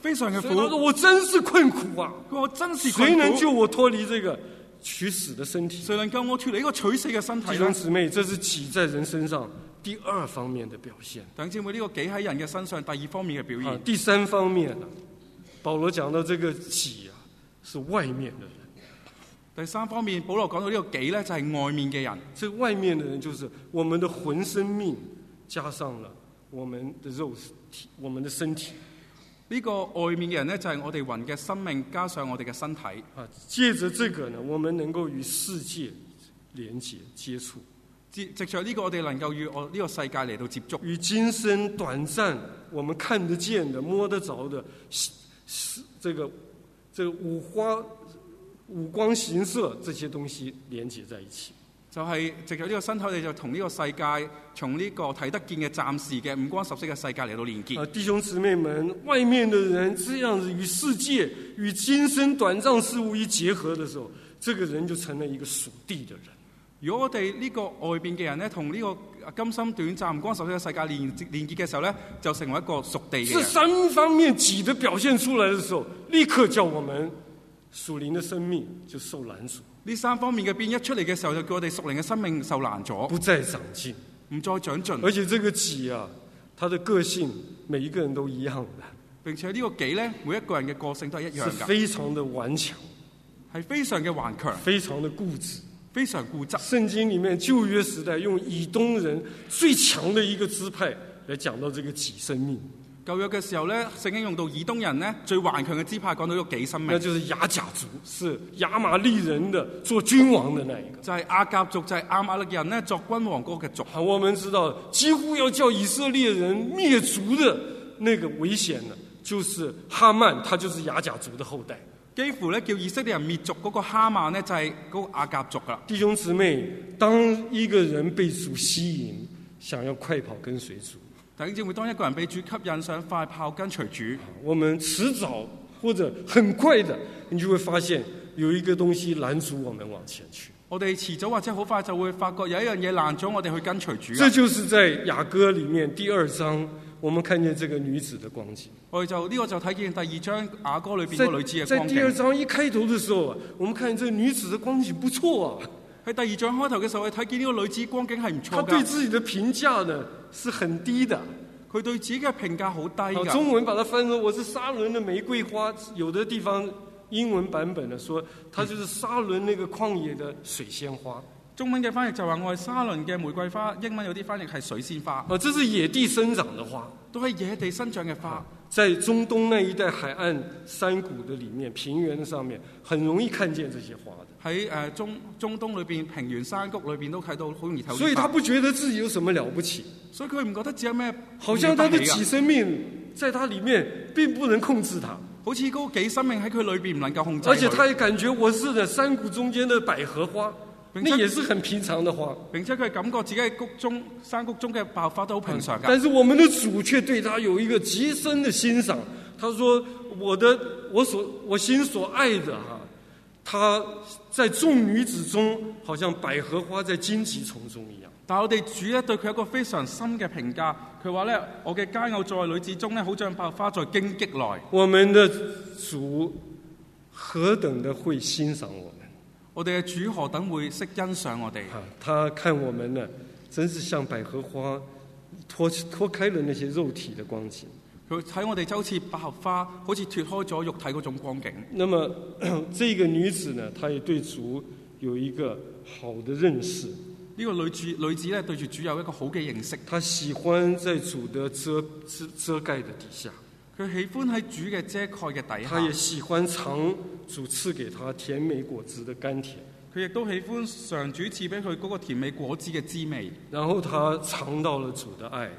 非常嘅所以他說苦。 我真是困苦啊！ 佢話我真是困誰能救苦， 我脫離這個取死的身體？ 誰能救我脱離呢個取死嘅身體弟呢？ 兄姊妹，這是己在人身上第二方面的表現。 弟兄姊妹，呢個己喺人嘅身上第二方面嘅表啊現。， 第三方面呢，保羅講到這個己啊，是外面的人。 第三方面，保羅講到呢個己咧，就係外面嘅人。 這外面的人就是我們的魂生命加上了我們的肉體，我們的身體。 呢個外面嘅人咧，就係我哋魂嘅生命加上我哋嘅身體。 啊，借着這個呢，我們能夠與世界連結接觸， 藉藉着呢個，我哋能夠與我呢個世界嚟到接觸， 與今生短暫我們看得見的、摸得着的，是這個這個五花五光形色這些東西連結在一起。 就係藉着呢個身體，我哋就同呢個世界，從呢個睇得見嘅暫時嘅五光十色嘅世界嚟到連結。 啊，弟兄姊妹們，外面的人這樣子與世界、與今生短暫事物一結合的時候，這個人就成了一個屬地的人。 如果我哋呢個外邊嘅人咧，同呢個今生短暫五光十色嘅世界連連結嘅時候咧，就成為一個屬地嘅這人。 三方面己的表現出來的時候，立刻叫我們屬靈的生命就受攔阻， 呢三方面嘅變一出嚟嘅時候，就叫我哋屬靈嘅生命受攔阻， 不再長進。 唔再長進。 而且這個己啊，他的個性每一個人都一樣的， 並且呢個己咧，每一個人嘅個性都係一樣是㗎， 非常的頑強， 係非常嘅頑強， 非常的固執。 非常固執。 聖經裡面舊約時代用以東人最強的一個支派來講到這個己生命， 舊約嘅時候咧，聖經用到以東人咧最頑強嘅支派，講到呢個己生命， 那就是亞甲族，是亞瑪力人的做君王的那一個。 就係亞甲族，就係亞瑪力人咧作君王嗰個嘅族。 好，我們知道幾乎要叫以色列人滅族的那個危險呢，就是哈曼，他就是亞甲族的後代。 幾乎咧叫以色列人滅族嗰個哈曼咧就係嗰個亞甲族啦。 弟兄姊妹，當一個人被主吸引，想要快跑跟隨主， 弟兄姊妹，當一個人被主吸引，想快跑跟隨主， 我們遲早或者很快的，你就會發現有一個東西攔阻我們往前去。 我哋遲早或者好快就會發覺有一樣嘢攔咗我哋去跟隨主。 這就是在雅歌裡面第二章，我們看見這個女子的光景。 我哋就呢、這個就睇見第二章雅歌裏邊在個女子嘅在光景。 第二章一開頭的時候啊，我們看見這個女子的光景不錯啊。 喺第二章開頭嘅時候，我哋睇見呢個女子光景係唔她錯㗎。 對自己的評價呢是很低的。 佢對自己嘅評價好低㗎。 中文把它翻成我是沙崙的玫瑰花，有的地方英文版本呢說，它就是沙崙那個曠野的水仙花。 中文嘅翻譯就話我係沙崙嘅玫瑰花，英文有啲翻譯係水仙花。 哦，這是野地生長的花， 都係野地生長嘅花。 在中東那一帶海岸山谷的裡面、平原的上面，很容易看見這些花的。 喺誒中中東裏邊平原山谷裏邊都睇到，好容易睇到。 所以他不覺得自己有什麼了不起， 所以佢唔覺得自己有咩， 好像他的己生命在他裡面並不能控制他， 好似嗰個己生命喺佢裏邊唔能夠控制佢。 而且他也感覺我是呢山谷中間的百合花，那也是很平常的花。 並且佢感覺自己喺谷中山谷中嘅百合花都好平常㗎。 但是我們的主卻對他有一個極深的欣賞。他說：“我的我所我心所愛的哈，他在眾女子中，好像百合花在荊棘叢中一樣。” 但係我哋主咧對佢有一個非常深嘅評價。佢話咧：我嘅佳偶在女子中咧，好像百合花在荊棘內。 我們的主何等的會欣賞我們！ 我哋嘅主何等會識欣賞我哋？ 啊，他看我們呢，真是像百合花脫脫開了那些肉體的光景。 佢睇我哋就好似百合花，好似脫開咗肉體嗰種光景。 那麼，這個女子呢，她也對主有一個好的認識。 呢個女主女子咧對住主有一個好嘅認識。 她喜歡在主的遮遮遮蓋的底下。 佢喜歡喺主嘅遮蓋嘅底下。 她也喜歡嘗主賜給她甜美果子的甘甜。 佢亦都喜歡上主賜俾佢嗰個甜美果子嘅滋味。 然後她嘗到了主的愛。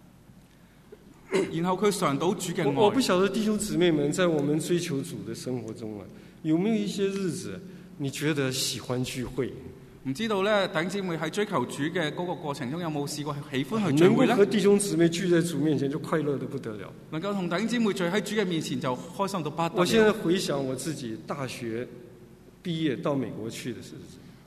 然後佢嘗到主嘅愛。 我我不曉得弟兄姊妹們在我們追求主的生活中啊，有沒有一些日子你覺得喜歡聚會？ 唔知道咧，弟兄姊妹喺追求主嘅嗰個過程中，有冇試過喜歡去聚會咧？ 能夠和弟兄姊妹聚在主面前就快樂得不得了。 能夠同弟兄姊妹聚喺主嘅面前就開心到不得了。 我現在回想我自己大學畢業到美國去的日子。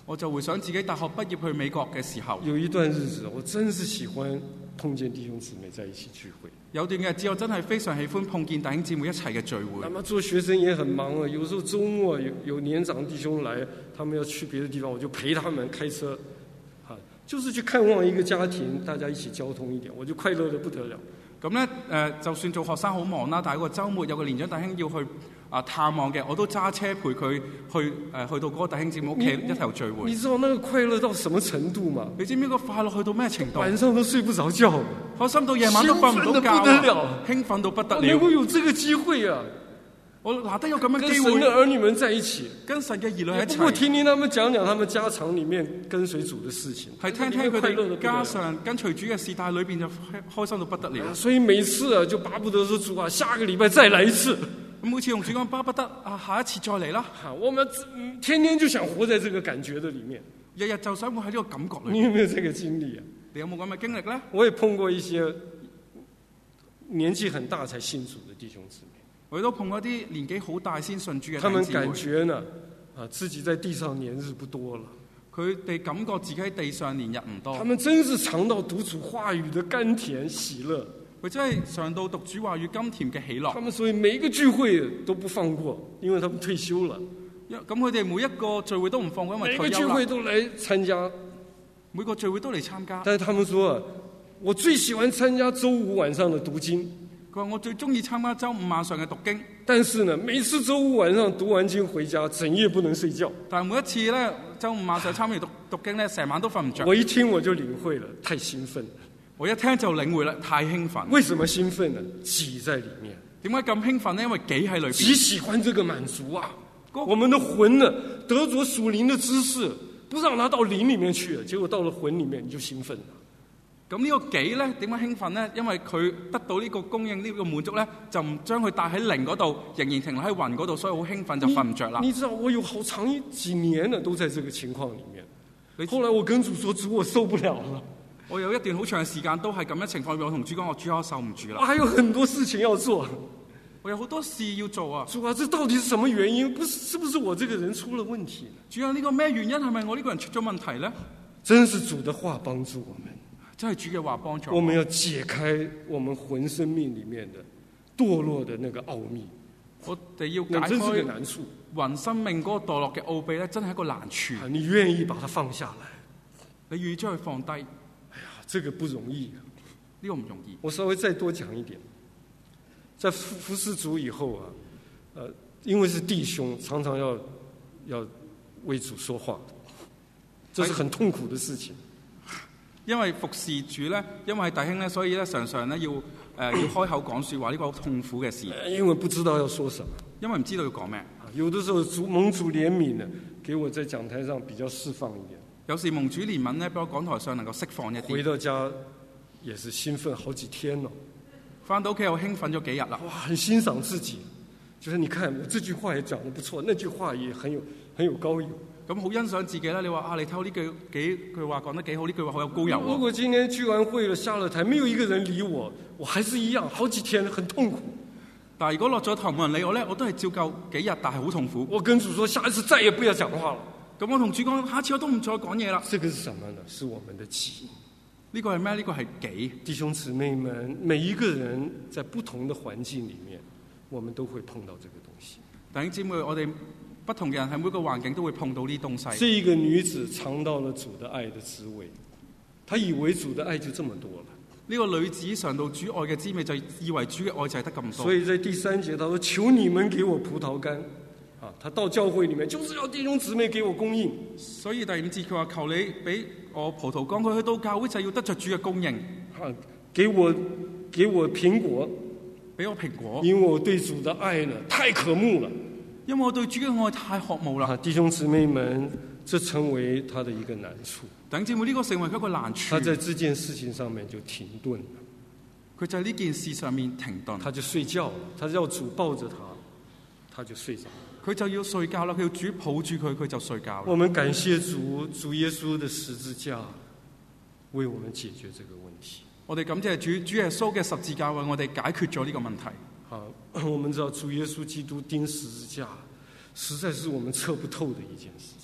我就回想自己大學畢業去美國嘅時候， 有一段日子，我真是喜歡碰見弟兄姊妹在一起聚會。 有段日子我真係非常喜歡碰見弟兄姊妹一齊嘅聚會。 那麼做學生也很忙啊，有時候周末有有年長弟兄來，他們要去別的地方，我就陪他們開車，啊，就是去看望一個家庭，大家一起交通一點，我就快樂得不得了。 咁咧誒，就算做學生好忙啦，但係個週末有個年長弟兄要去啊探望嘅，我都揸車陪佢去誒、呃、去到嗰個弟兄姊妹屋企一齊聚會。 你知道那個快樂到什麼程度嗎？ 你知唔知個快樂去到咩程度？ 晚上都睡不着覺， 開心到夜晚都瞓唔到覺， 興奮得不得了， 興奮到不得了。 能夠有這個機會啊！ 我難得有咁樣跟機會， 神的兒女們在一起， 跟神嘅兒女一不過齊， 聽聽他們講講他們家常裏面跟隨主的事情， 係聽聽佢哋家常跟隨主嘅事，但係裏邊就開心到不得了。 所以每次啊，就巴不得說主啊，下個禮拜再來一次。 咁每次同主講巴不得啊，下一次再嚟啦。 我們天天就想活在這個感覺的裡面， 日日就想活喺呢個感覺裏面。 你有沒有這個經歷啊？ 你有冇咁嘅經歷咧？ 我也碰過一些年紀很大才信主的弟兄姊妹。 我都碰過啲年紀好大先信主嘅弟兄姊妹。 他們感覺呢，啊，自己在地上年日不多了。 佢哋感覺自己喺地上年日唔多。 他們真是嘗到讀主話語的甘甜喜樂。 佢真係嘗到讀主話語甘甜嘅喜樂。 他們所以每一個聚會都不放過，因為他們退休了。 咁佢哋每一個聚會都唔放過，因為退休啦。 每個聚會都來參加， 每個聚會都嚟參加。 但係他們說，我最喜歡參加週五晚上的讀經。 佢話我最中意參加週五晚上嘅讀經， 但是呢，每次週五晚上讀完經回家，整夜不能睡覺。 但係每一次咧，週五晚上參與讀讀經咧，成晚都瞓唔着。 我一聽我就領會了，太興奮了。 我一聽就領會啦，太興奮。 為什麼興奮呢？己在裡面。 點解咁興奮呢？因為己喺裏邊。 己喜歡這個滿足啊！我們的魂呢，得着屬靈的知識，不讓它到靈裡面去，結果到了魂裡面你就興奮了。 咁呢個己咧點解興奮呢？因為佢得到呢個供應，呢、呢個滿足咧，就唔將佢帶喺靈嗰度，仍然停留喺魂嗰度，所以好興奮就瞓唔着啦。 你知道我有好長幾年呢，都在這個情況裡面。後來我跟主說：主，我受不了了。 我有一段好長嘅時間都係咁嘅情況，我同主講：我主，我受唔住啦。 我還有很多事情要做， 我有好多事要做啊！ 主啊，這到底是什麼原因？不是，是不是我這個人出了問題呢？ 主啊，呢個咩原因？係咪我呢個人出咗問題呢？ 真是主的話幫助我們。 真係主嘅話幫助我。 我們要解開我們魂生命裡面的墮落的那個奧秘。 我哋要解開魂生命嗰個墮落嘅奧秘咧，真係一個難處。 你願意把它放下來？ 你願意將佢放低？ 哎呀，這個不容易啊！ 呢個唔容易。 我稍微再多講一點，在服服侍主以後啊，呃，因為是弟兄，常常要要為主說話，這是很痛苦的事情。 因為服侍主咧，因為弟兄咧，所以咧常常咧要誒、呃、要開口講説話，呢個好痛苦嘅事。 因為不知道要說什麼， 因為唔知道要講咩。 有的時候主蒙主憐憫呢，給我在講台上比較釋放一點。 有時蒙主憐憫咧，俾我講台上能夠釋放一啲。 回到家也是興奮好幾天咯。 返到屋企又興奮咗幾日啦。 哇，很欣賞自己，就是你看我這句話也講得不錯，那句話也很有很有高有。 咁好欣賞自己啦！你話啊，你睇下呢句幾句話講得幾好，呢句話好有高油。 如果今天聚完會了下了台，沒有一個人理我，我還是一樣，好幾天很痛苦。 但係如果落咗堂冇人理我咧，我都係照舊幾日，但係好痛苦。 我跟主說，下一次再也不要講話了。 咁我同主講，下次我都唔再講嘢啦。 這個是什麼呢？是我們的己。 呢個係咩？呢個係己。 弟兄姊妹們，每一個人在不同的環境裡面，我們都會碰到這個東西。 弟兄姊妹，我哋不同嘅人喺每個環境都會碰到呢東西。 這一個女子嘗到了主的愛的滋味，她以為主的愛就這麼多了。 呢個女子嘗到主愛嘅滋味，就以為主嘅愛就係得咁多。 所以在第三節，她說：求你們給我葡萄乾。啊，她到教會裡面就是要弟兄姊妹給我供應。 所以第五節佢話：求你俾我葡萄乾。佢去到教會就要得着主嘅供應。 啊，給我給我蘋果， 俾我蘋果。 因為我對主的愛呢太渴慕了。 因為我對主嘅愛太渴慕啦。 弟兄姊妹們，這成為他的一個難處。 弟兄姊妹，呢個成為佢一個難處。 他在這件事情上面就停頓了。 佢就喺呢件事上面停頓。 他就睡覺了，他要主抱着他，他就睡着。 佢就要睡覺啦，佢要主抱住佢，佢就睡覺了。 我們感謝主，主耶穌的十字架為我們解決這個問題。 我哋感謝主，主耶穌嘅十字架為我哋解決咗呢個問題。 好，我們知道主耶穌基督釘十字架，實在是我們測不透的一件事情。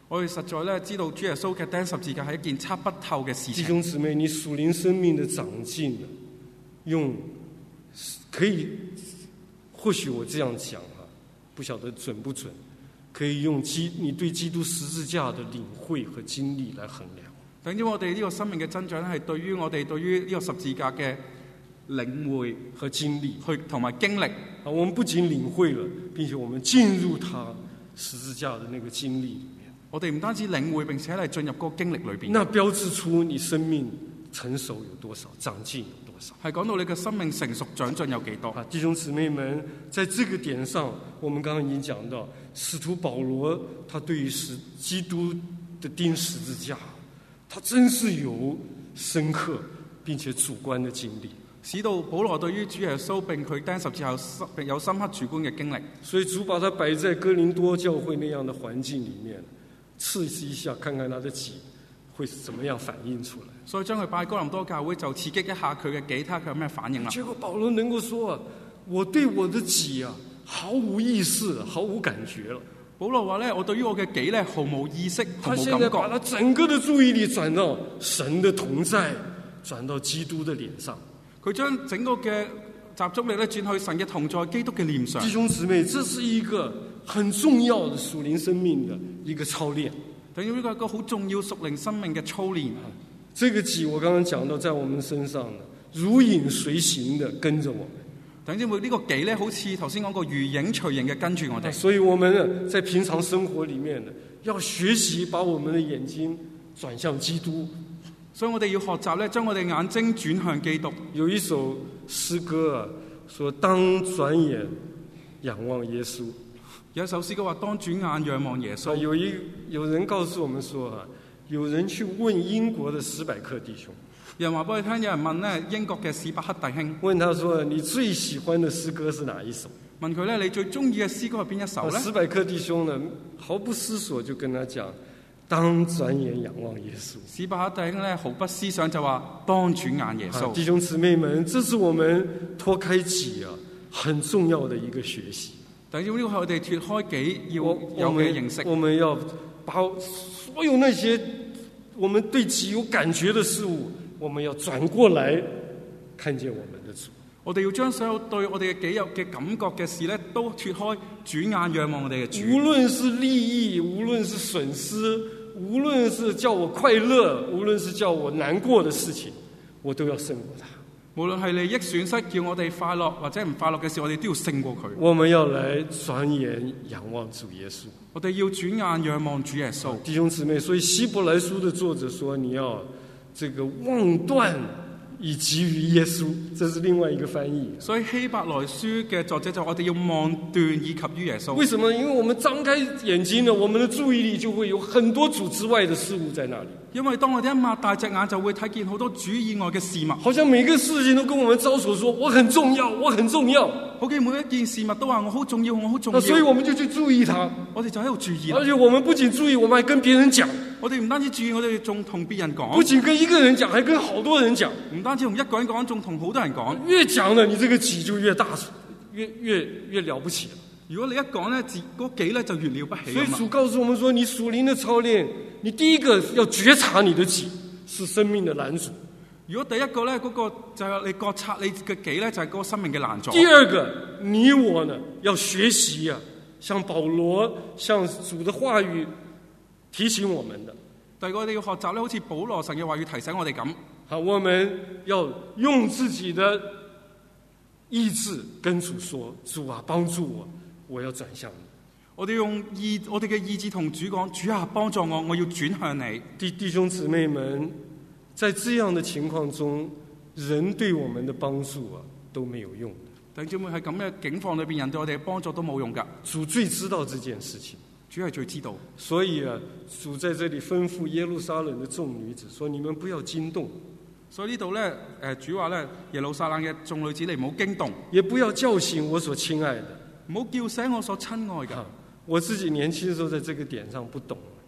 我哋實在咧知道主耶穌嘅釘十字架係一件測不透嘅事弟情。 兄姊妹，你屬靈生命的長進，用可以，或許我這樣講啊，不曉得準不準，可以用基你對基督十字架的領會和經歷來衡量。 等於我哋呢個生命嘅增長咧，係對於我哋對於呢個十字架嘅領會和經歷， 去同埋經歷。 啊，我們不僅領會了，並且我們進入他十字架的那個經歷裡面。 我哋唔單止領會，並且係進入嗰個經歷裏邊。 那標誌出你生命成熟有多少，長進有多少。 係講到你嘅生命成熟長進有幾多。 啊，弟兄姊妹們，在這個點上，我們剛剛已經講到，使徒保羅他對於使基督的釘十字架，他真是有深刻並且主觀的經歷。 使到保羅對於主耶穌並佢釘十字架有深有深刻主觀嘅經歷。 所以主把他擺在哥林多教會那樣的環境裡面，刺激一下，看看他的己會怎麼樣反應出來。 所以將佢擺哥林多教會，就刺激一下佢嘅己，睇下佢有咩反應啦。 結果保羅能夠說啊，我對我的己啊毫無意識，毫無感覺了。 保羅話咧，我對於我嘅己咧毫無意識，毫無感覺。 他現在把他整個的注意力轉到神的同在，轉到基督的臉上。 佢將整個嘅集中力咧轉去神嘅同在、基督嘅臉上。 弟兄姊妹，這是一個很重要的屬靈生命的一個操練。 等於呢個一個好重要屬靈生命嘅操練。 這個己我剛剛講到，在我們身上呢，如影隨形的跟着我們。 等於呢個己咧，好似頭先講過如影隨形嘅跟住我哋。 所以我們呢，在平常生活裡面呢，要學習把我們的眼睛轉向基督。 所以我哋要學習咧，將我哋眼睛轉向基督。 有一首詩歌啊，說當轉眼仰望耶穌。 有一首詩歌話：當轉眼仰望耶穌。 有一有人告訴我們說啊，有人去問英國的史百克弟兄， 有人話俾我聽，有人問咧英國嘅史百克弟兄， 問他說：你最喜歡的詩歌是哪一首？ 問佢咧，你最中意嘅詩歌係邊一首咧？ 史百克弟兄呢，毫不思索就跟他講：當轉眼仰望耶穌。 史百克弟兄咧毫不思想就話：當轉眼耶穌。 弟兄姊妹們，這是我們脫開己啊很重要的一個學習。 等於呢個係我哋脫開己要有嘅認識。 我們要把所有那些我們對己有感覺的事物，我們要轉過來看見我們的主。 我哋要將所有對我哋嘅己有嘅感覺嘅事咧，都脫開，轉眼仰望我哋嘅主。 無論是利益，無論是損失，無論是叫我快樂，無論是叫我難過的事情，我都要勝過他。 無論係利益損失，叫我哋快樂或者唔快樂嘅事，我哋都要勝過佢。 我們要來轉眼仰望主耶穌。 我哋要轉眼仰望主耶穌。 弟兄姊妹，所以希伯來書的作者說，你要這個望斷以及於耶穌，這是另外一個翻譯。 所以希伯來書嘅作者就我哋要望斷以及於耶穌。 為什麼？因為我們張開眼睛呢，我們的注意力就會有很多主之外的事物在那裡。 因為當我哋一擘大隻眼，就會睇見好多主以外嘅事物。 好像每個事情都跟我們招手說，我很重要，我很重要。 好似每一件事物都話我好重要，我好重要。 所以我們就去注意它。 我哋就喺度注意。 而且我們不僅注意，我們還跟別人講。 我哋唔單止注意，我哋仲同別人講。 不僅跟一個人講，還跟好多人講。 唔單止同一個人講，仲同好多人講。 越講呢，你這個己就越大，越越越了不起了。 如果你一講呢，自嗰己呢就越了不起。 所以主告訴我們說，你屬靈的操練，你第一個要覺察你的己是生命的攔阻。 如果第一個呢，嗰、那個就係你覺察你嘅己呢，就係嗰個生命嘅攔阻。 第二個，你我呢要學習啊，像保羅，像主的話語提醒我們的。 第二個，我哋要學習呢，好似保羅神嘅話語提醒我哋咁。 好，我們要用自己的意志跟主說：主啊，幫助我，我要轉向你。 我哋用意，我哋嘅意志同主講：主啊，幫助我，我要轉向你。 弟弟兄姊妹們，在這樣的情況中，人對我們的幫助啊都沒有用的。 弟兄姊妹，喺咁嘅境況裏邊，人對我哋嘅幫助都冇用噶。 主最知道這件事情， 主係最知道。 所以啊，主在這裡吩咐耶路撒冷的眾女子說：你們不要驚動。 所以呢度咧，誒主話咧，耶路撒冷嘅眾女子，你唔好驚動， 也不要叫醒我所親愛的， 唔好叫醒我所親愛嘅。 我自己年輕的時候，在這個點上不懂。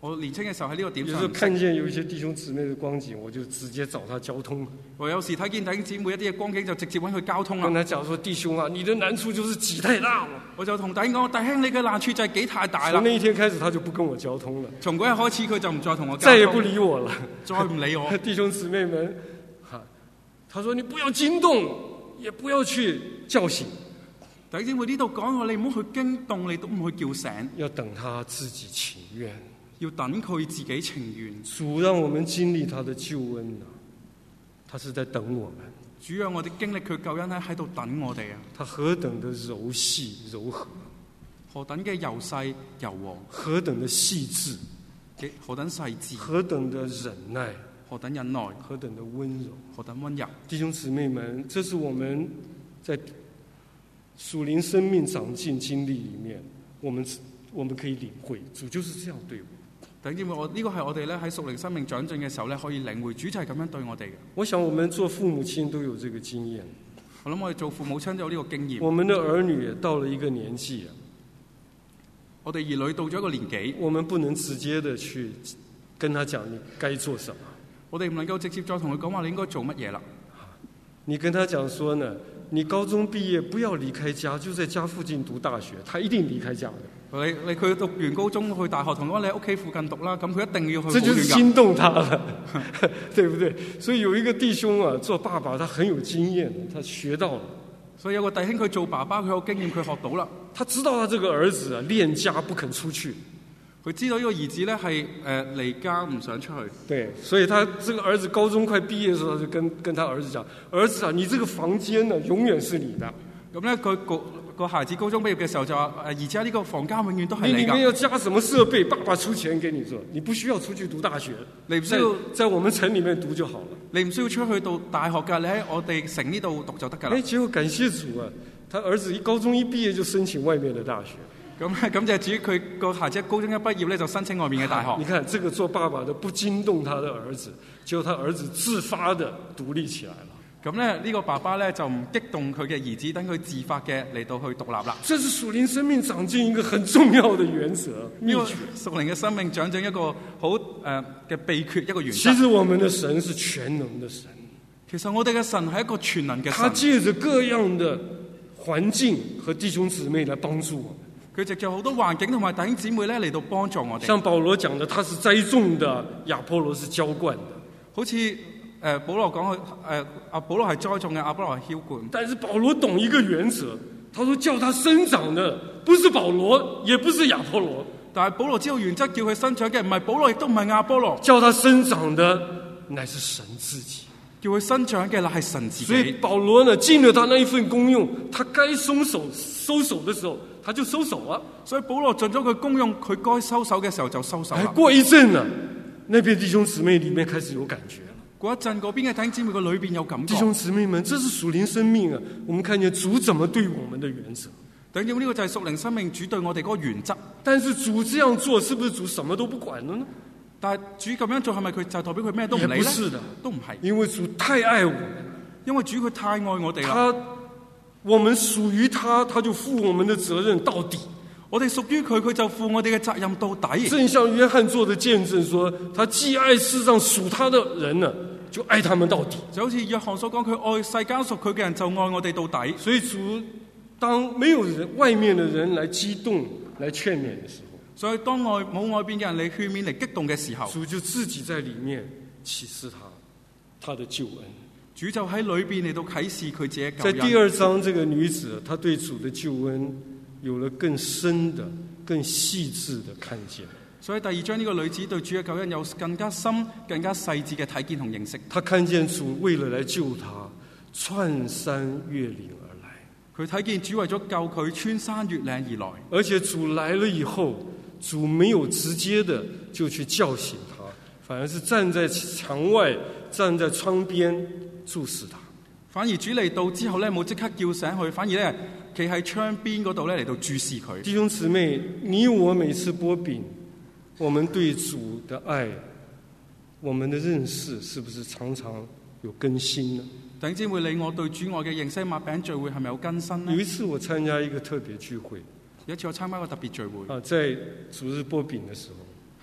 我年輕嘅時候喺呢個點有時候看見有一些弟兄姊妹的光景，我就直接找他交通。 我有時睇見弟兄姊妹一啲嘅光景，就直接揾佢交通啦。 跟他講說：弟兄啊，你的難處就是己太大了。 我就同弟兄講：弟兄，你嘅難處就係己太大啦。 從那一天開始，他就不跟我交通了。 從嗰日開始，佢就唔再同我交通， 再也不理我了， 再唔理我。 弟兄姊妹們，哈，他說：你不要驚動，也不要去叫醒。 弟兄姊妹呢度講我，你唔好去驚動，你都唔去叫醒， 要等他自己情願。 要等佢自己情願。 主讓我們經歷他的救恩啊，他是在等我們。 主讓我哋經歷佢救恩咧，喺度等我哋啊！ 他何等的柔細柔和， 何等嘅柔細柔和， 何等的細緻， 何等細緻， 何等的忍耐， 何等忍耐， 何等的溫柔， 何等溫柔。 弟兄姊妹們，這是我們在屬靈生命長進經歷裡面，我們我們可以領會，主就是這樣對我。 弟兄姊妹，我呢個係我哋咧喺屬靈生命長進嘅時候咧，可以領會主就係咁樣對我哋嘅。 我想我們做父母親都有這個經驗。 我諗我哋做父母親都有呢個經驗。 我們的兒女到了一個年紀啊， 我哋兒女到咗一個年紀， 我們不能直接的去跟他講你該做什麼。 我哋唔能夠直接再同佢講話你應該做乜嘢啦。 你跟他講說呢，你高中畢業不要離開家，就在家附近讀大學，他一定離開家的。 你你佢讀完高中去大學，同我你喺屋企附近讀啦，咁佢一定要去。 這就是心動他了，對不對？所以有一個弟兄啊，做爸爸他很有經驗，他學到了。 所以有個弟兄佢做爸爸，佢有經驗，佢學到啦。 他知道他這個兒子啊，戀家不肯出去， 佢知道呢個兒子咧係誒離家唔想出去。 對，所以他這個兒子高中快畢業的時候，他就跟跟他兒子講：兒子啊，你這個房間呢，永遠是你的。咁咧佢個個孩子高中畢業嘅時候就話：誒，而且呢個房間永遠都係你㗎。 你裡面要加什麼設備，爸爸出錢給你做，你不需要出去讀大學， 你唔需要在我們城裡面讀就好了。 你唔需要出去到大學㗎，你喺我哋城呢度讀就得㗎啦。 誒，結果感謝主啊，他兒子一高中一畢業就申請外面的大學。 咁咧，咁就至於佢個孩子高中一畢業咧，就申請外面嘅大學。 你看，這個做爸爸的不驚動他的兒子，結果他兒子自發的獨立起來了。 咁咧，呢個爸爸咧就唔激動佢嘅兒子，等佢自發嘅嚟到去獨立啦。 這是屬靈生命長進一個很重要的原則，秘訣。 屬靈嘅生命長進一個好誒嘅秘訣，一個原則。 其實我們的神是全能的神。 其實我哋嘅神係一個全能嘅神。 他借着各樣的環境和弟兄姊妹來幫助我們。 佢藉著好多環境同埋弟兄姊妹咧嚟到幫助我哋。 像保羅講的，他是栽種的，亞波羅是澆灌的。 好似誒、呃、保羅講，誒阿保羅係栽種嘅，亞波羅係澆灌。 但是保羅懂一個原則，他說叫他生長的不是保羅，也不是亞波羅。 但係保羅知道原則，叫佢生長嘅唔係保羅，亦都唔係亞波羅。 叫他生長的乃是神自己。 叫佢生長嘅乃係神自己。 所以保羅呢，盡了他那一份功用，他該鬆手收手的時候，他就收手了。 所以保羅盡咗佢功用，佢該收手嘅時候就收手啦。 過一陣呢，那邊弟兄姊妹裏面開始有感覺了。 過一陣，嗰邊嘅弟兄姊妹個裏邊有感覺。 弟兄姊妹們，這是屬靈生命啊！我們看見主怎麼對我們的原則。 等於呢個就係屬靈生命主對我哋嗰個原則。 但是主這樣做，是不是主什麼都不管了呢？ 但係主咁樣做係咪佢就代表佢咩都唔理咧？ 也不是的， 都唔係。 因為主太愛我們， 因為主佢太愛我哋啦。 他，我們屬於他，他就負我們的責任到底。 我哋屬於佢，佢就負我哋嘅責任到底。 正像約翰做的見證說，他既愛世上屬他的人呢，就愛他們到底。 就好似約翰所講，佢愛世間屬佢嘅人，就愛我哋到底。 所以主當沒有人外面的人來激動、來勸勉的時候， 所以當外冇外邊嘅人嚟勸勉、嚟激動嘅時候， 主就自己在裏面啟示他他的救恩。 主就喺裏邊嚟到啟示佢自己嘅救恩。 在第二章，這個女子她對主的救恩有了更深的、更細緻的看見。 所以第二章呢個女子對主嘅救恩有更加深、更加細緻嘅體見同認識。 她看見主為了來救她，穿山越嶺而來。 佢睇見主為咗救佢，穿山越嶺而來。 而且主來了以後，主沒有直接的就去叫醒她，反而是站在牆外、站在窗邊注視她。 反而主嚟到之後咧，冇即刻叫醒佢，反而咧企喺窗邊嗰度咧嚟到注視佢。 弟兄姊妹，你我每次擘餅，我們對主的愛，我們的認識，是不是常常有更新呢？ 弟兄姊妹，你我對主愛嘅認識，擘餅聚會係咪有更新呢？ 有一次我參加一個特別聚會， 有一次我參加一個特別聚會， 啊，在主日擘餅的時候，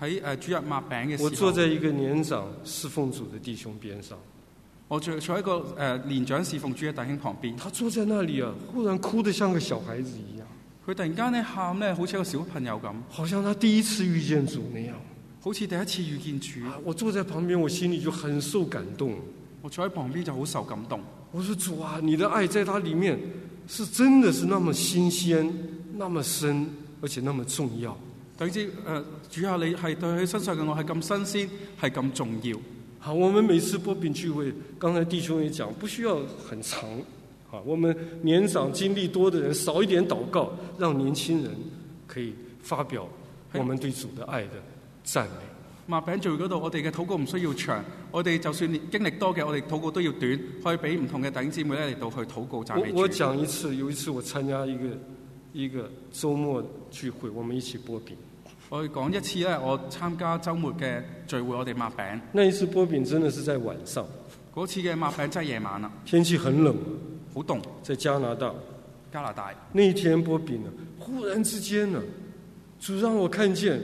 喺誒主日擘餅嘅時候， 我坐在一個年長侍奉主的弟兄邊上， 我坐坐喺一個誒、呃、年長侍奉主嘅弟兄旁邊。 他坐在那裡啊，忽然哭得像個小孩子一樣。 佢突然間咧喊咧，好似一個小朋友咁， 好像他第一次遇見主那樣。 好似第一次遇見主。 我坐在旁邊，我心裡就很受感動。 我坐喺旁邊就好受感動。我說主啊，你的愛在他裡面是真的是那麼新鮮、那麼深，而且那麼重要。 等之誒，主啊，你係對佢身上嘅愛係咁新鮮，係咁重要。 好，我們每次擘餅聚會，剛才弟兄也講，不需要很長。啊，我們年長經歷多的人少一點禱告，讓年輕人可以發表我們對主的愛的讚美。 擘餅聚會嗰度，我哋嘅禱告唔需要長，我哋就算經歷多嘅，我哋禱告都要短，可以俾唔同嘅弟兄姊妹咧嚟到去禱告讚美主。 我我講一次，有一次我參加一個一個週末聚會，我們一起擘餅。 我講一次咧，我參加週末嘅聚會，我哋擘餅。 那一次擘餅真的是在晚上。 嗰次嘅擘餅真係夜晚啦， 天氣很冷， 好凍， 在加拿大。 加拿大那一天擘餅呢，忽然之間呢，主讓我看見，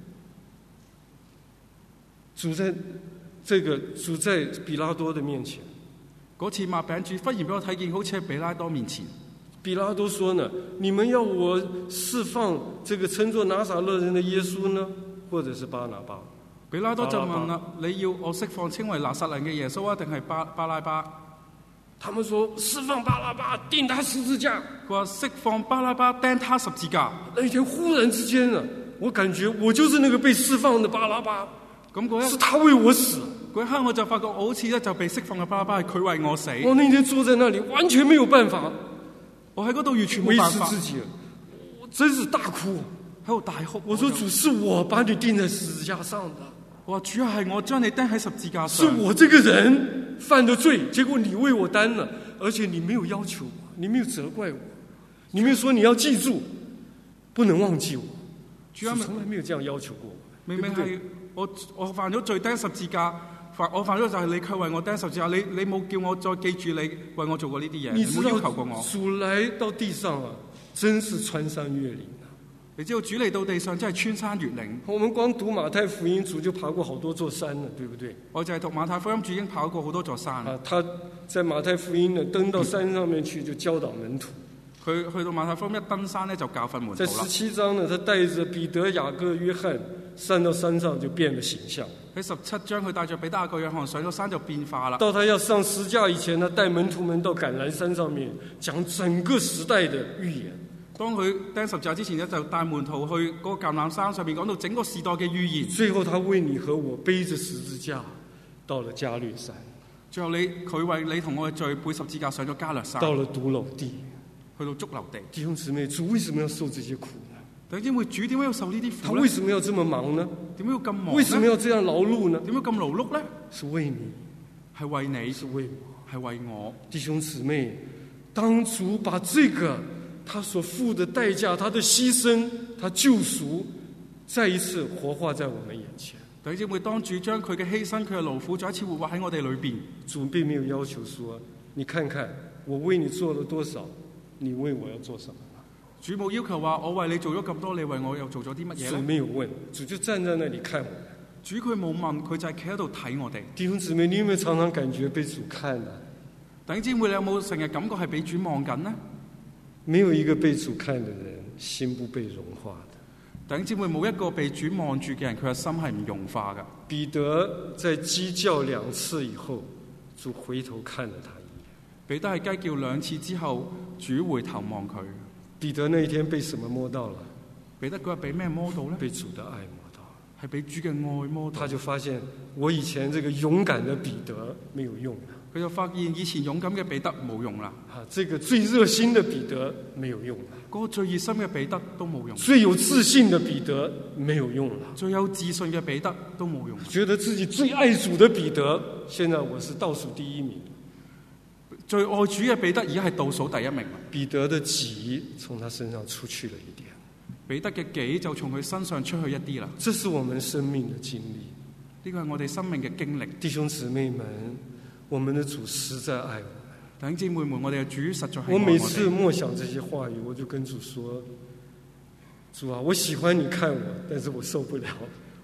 主在這個主在比拉多的面前。 嗰次擘餅主忽然俾我睇見，好似喺比拉多面前。 比拉多說呢，你們要我釋放這個稱作拿撒勒人的耶穌呢，或者是巴拿巴？ 比拉多就問啦，你要我釋放稱為拿撒勒嘅耶穌啊，定係巴巴拉巴？ 他們說釋放巴拉巴，釘他十字架。 佢話釋放巴拉巴，釘他十字架。 那一天忽然之間啊，我感覺我就是那個被釋放的巴拉巴。 咁嗰一是他為我死。 嗰一刻我就發覺，我好似咧就被釋放嘅巴拉巴係佢為我死。 我那天坐在那裡，完全沒有辦法。 我喺嗰度完全冇辦法維持自己，我真是大哭， 喺度大哭。 我說主，是我把你釘在十字架上的。 我話主要係我將你釘喺十字架上。 是我這個人犯的罪，結果你為我擔了，而且你沒有要求我，你沒有責怪我，你沒有說你要記住，不能忘記我。主從來沒有這樣要求過我。 明明係我我犯咗罪釘十字架。我犯咗就係你卻為我釘十字架，你你冇叫我再記住你為我做過呢啲嘢，你冇要求過我。 主來到地上啊，真是穿山越嶺啊！ 你知道主嚟到地上真係穿山越嶺。 我們光讀馬太福音，主就爬過好多座山了，對不對？ 我就係讀馬太福音，主已經跑過好多座山。 啊，他在馬太福音呢，登到山上面去就教導門徒。 佢去到馬太福音一登山呢，就教訓門徒啦。 在十七章呢，他帶着彼得、雅各、約翰上到山上就變了形象。 喺十七章，佢帶着彼得、雅各、約翰上咗山就變化啦。 到他要上十架以前呢，帶門徒們到橄欖山上面講整個時代的預言。 當佢釘十字架之前呢，就帶門徒去嗰個橄欖山上面講到整個時代嘅預言。 最後他為你和我背着十字架到了加略山。 最後你佢為你同我嘅罪背十字架上咗加略山。 到了髑髏地， 去到髑髏地。 弟兄姊妹，主為什麼要受這些苦呢？ 弟兄姊妹，主點解要受呢啲苦呢？ 他為什麼要這麼忙呢？ 點解要咁忙呢？ 為什麼要這樣勞碌呢？ 點解咁勞碌呢？ 是為你， 係為你， 是為我， 係為我。 弟兄姊妹，當主把這個他所付的代價、他的犧牲、他救贖，再一次活化在我們眼前。 弟兄姊妹，當主將佢嘅犧牲、佢嘅勞苦再一次活化喺我哋裏邊。 主並沒有要求說，你看看我為你做了多少，你為我要做什麼。 主冇要求話，我為你做咗咁多，你為我又做咗啲乜嘢咧？ 主沒有問，主就站在那裡看我。 主佢冇問，佢就係企喺度睇我哋。 弟兄姊妹，你有冇有常常感覺被主看啊？ 弟兄姊妹，你有冇成日感覺係俾主望緊呢？ 沒有一個被主看的人，心不被融化的。 弟兄姊妹，冇一個被主望住嘅人，佢嘅心係唔融化噶。 彼得在雞叫兩次以後，主回頭看了他一眼。 彼得係雞叫兩次之後，主回頭望佢。 彼得那一天被什麼摸到了？ 彼得嗰日俾咩摸到呢？ 被主的愛摸到， 係俾主嘅愛摸到。 他就發現我以前這個勇敢的彼得沒有用了。 佢就發現以前勇敢嘅彼得冇用啦。 啊，這個最熱心的彼得沒有用了。 嗰個最熱心嘅彼得都冇用。 最有自信的彼得沒有用了。 最有自信嘅彼得都冇用。 覺得自己最愛主的彼得，現在我是倒數第一名。 最愛主嘅彼得而家係倒數第一名。 彼得的己從他身上出去了一點， 彼得嘅己就從佢身上出去一啲啦。 這是我們生命的經歷， 呢個係我哋生命嘅經歷。 弟兄姊妹們，我們的主實在愛我們。 弟兄姊妹們，我哋嘅主實在係愛我我哋。 每次默想這些話語，我就跟主說：主啊，我喜歡你看我，但是我受不了。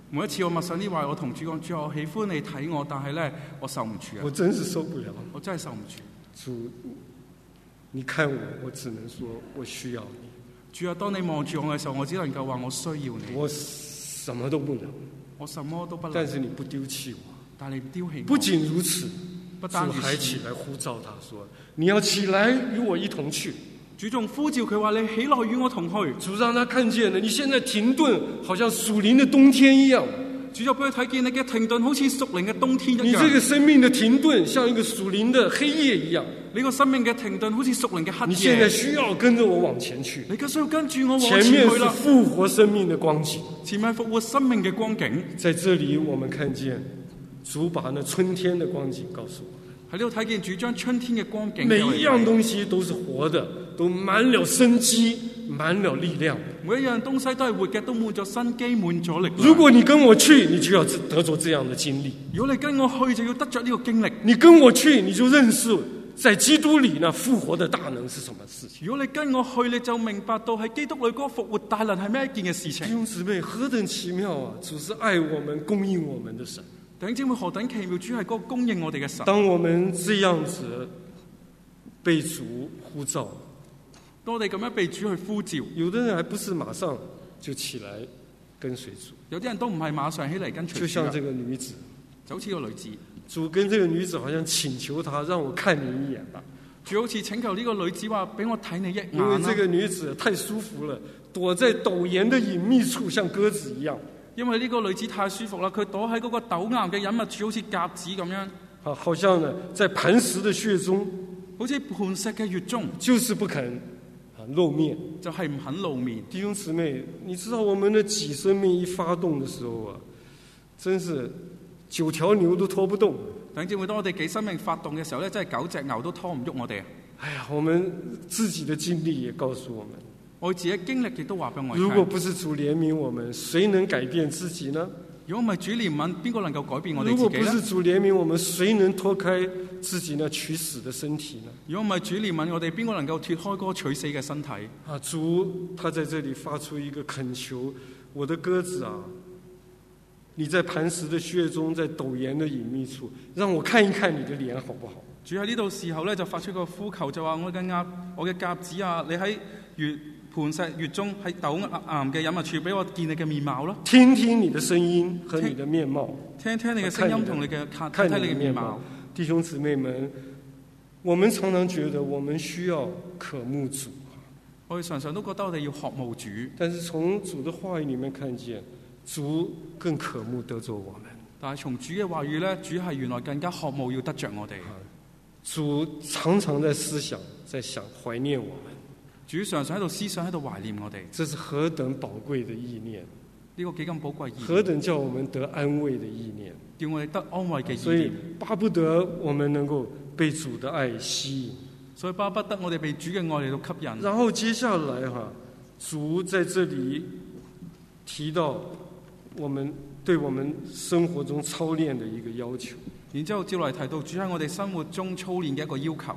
每一次我默想呢話，我同主講：主，我喜歡你睇我，但係咧我受唔住啊！ 我真是受不了。 我真係受唔住。 主，你看我，我只能說我需要你。 主啊，當你望住我嘅時候，我只能夠話我需要你。 我什麼都不能， 我什麼都不能。 但是你不丟棄我。 但你唔丟棄我。 不僅如此， 不單如此， 主還起來呼召他說：你要起來與我一同去。 主仲呼召佢話：你起來與我同去。 主讓他看見了，你現在停頓，好像屬靈的冬天一樣。 主就俾佢睇見你嘅停頓，好似屬靈嘅冬天一樣。 你這個生命的停頓，像一個屬靈的黑夜一樣。 你個生命嘅停頓，好似屬靈嘅黑夜。 你現在需要跟着我往前去。 你而家需要跟住我往前去啦。 前面是復活生命的光景。 前面復活生命嘅光景。 在這裏，我們看見主把那春天的光景告訴我們。 喺呢度睇見主將春天嘅光景。 每一樣東西都是活的，都滿了生機，滿了力量。 每一樣東西都係活嘅，都滿咗生機，滿咗力量。 如果你跟我去，你就要得着這樣的經歷。 如果你跟我去，就要得着呢個經歷。 你跟我去，你就認識在基督裏那復活的大能是什麼事情。 如果你跟我去，你就明白到喺基督裏嗰個復活大能係咩一件嘅事情。 弟兄姊妹，何等奇妙啊！主是愛我們、供應我們的神。 弟兄姊妹，何等奇妙！主係嗰個供應我哋嘅神。 當我們這樣子被主呼召， 當我哋咁樣被主去呼召， 有的人還不是馬上就起來跟隨主， 有啲人都唔係馬上起嚟跟隨主。 就像這個女子， 就好似個女子， 主跟這個女子好像請求她，讓我看你一眼吧。 主好似請求呢個女子話：俾我睇你一眼。 因為這個女子太舒服了，躲在陡岩的隱秘處，像鴿子一樣。 因為呢個女子太舒服啦，佢躲喺嗰個陡岩嘅隱密處，好似鴿子咁樣。 啊，好像呢，在磐石的穴中， 好似磐石嘅穴中， 就是不肯啊露面， 就係唔肯露面。 弟兄姊妹，你知道我們的己生命一發動的時候啊，真是九條牛都拖不動。 等至會當我哋己生命發動嘅時候咧，真係九隻牛都拖唔喐我哋。 哎呀，我們自己的經歷也告訴我們。 我自己嘅經歷亦都話俾我聽。 如果不是主憐憫我們，誰能改變自己呢？ 如果唔係主憐憫，邊個能夠改變我哋自己呢？ 如果不是主憐憫我們，誰能脫開自己那取死的身體呢？ 如果唔係主憐憫我哋，邊個能夠脫開嗰個取死嘅身體？ 啊，主他在這裏發出一個懇求：我的鴿子啊，你在磐石的穴中，在陡岩的隱秘處，讓我看一看你的臉好不好？ 主喺呢度時候咧，就發出個呼求，就話我嘅鴿，我嘅鴿子啊，你喺月磐石穴中，喺陡岩嘅隱密處，俾我見你嘅面貌咯。 聽聽你的聲音和你的面貌， 聽聽你嘅聲音同你嘅看睇你嘅面貌。 弟兄姊妹們，我們常常覺得我們需要渴慕主， 我哋常常都覺得我哋要渴慕主， 但是從主的話語裡面看見，主更渴慕得着我們。 但係從主嘅話語咧，主係原來更加渴慕要得着我哋。 主常常在思想，在想懷念我們。 主常常喺度思想，喺度懷念我哋。 這是何等寶貴的意念！ 呢個幾咁寶貴意念， 何等叫我們得安慰的意念！ 叫我哋得安慰嘅意念。 所以巴不得我們能夠被主的愛吸引。 所以巴不得我哋被主嘅愛嚟到吸引。 然後接下來哈，主在這裡提到我們對我們生活中操練的一個要求。 然之後接來提到主喺我哋生活中操練嘅一個要求。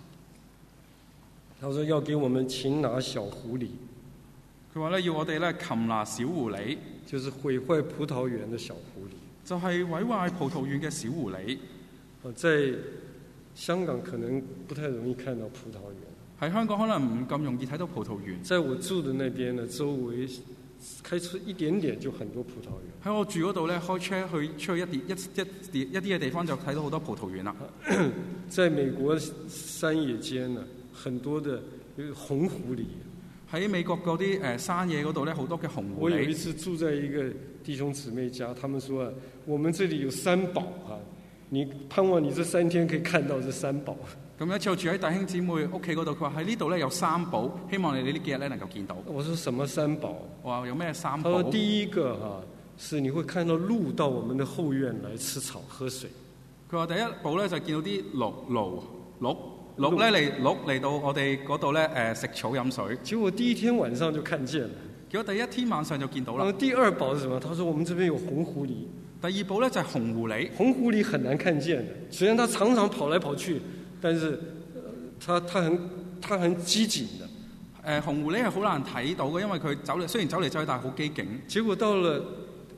他說要給我們擒拿小狐狸。 佢話咧要我哋咧擒拿小狐狸， 就是毀壞葡萄園的小狐狸。 就係毀壞葡萄園嘅小狐狸。 在香港可能不太容易看到葡萄園。 喺香港可能唔咁容易睇到葡萄園。 在我住的那邊呢，周圍開車一點點就很多葡萄園。喺我住嗰度咧，開車去出去一啲一一一啲嘅地方就睇到好多葡萄園啦。 在美國山野間呢，很多的紅狐狸。 喺美國嗰啲誒山野嗰度咧，好多嘅紅狐狸。 我有一次住在一個弟兄姊妹家，他們說啊，我們這裡有三寶啊，你盼望你這三天可以看到這三寶。 咁一次我住喺弟兄姊妹屋企嗰度，佢話喺呢度咧有三寶，希望你哋呢幾日咧能夠見到。 我說什麼三寶？ 我話有咩三寶？ 他說第一個哈、啊，是你會看到鹿到我們的後院來吃草喝水。 佢話第一寶咧就見到啲鹿鹿鹿。鹿咧嚟鹿嚟到我哋嗰度咧誒食草飲水， 結果第一天晚上就看見了。 結果第一天晚上就見到啦。 第二寶是什麼？他說我們這邊有紅狐狸。 第二寶咧就係、是、紅狐狸。紅狐狸很難看見的，雖然它常常跑來跑去，但是它它很它很機警的。誒、 呃、紅狐狸係好難睇到嘅，因為佢走嚟雖然走嚟走去，但係好機警。 結果到了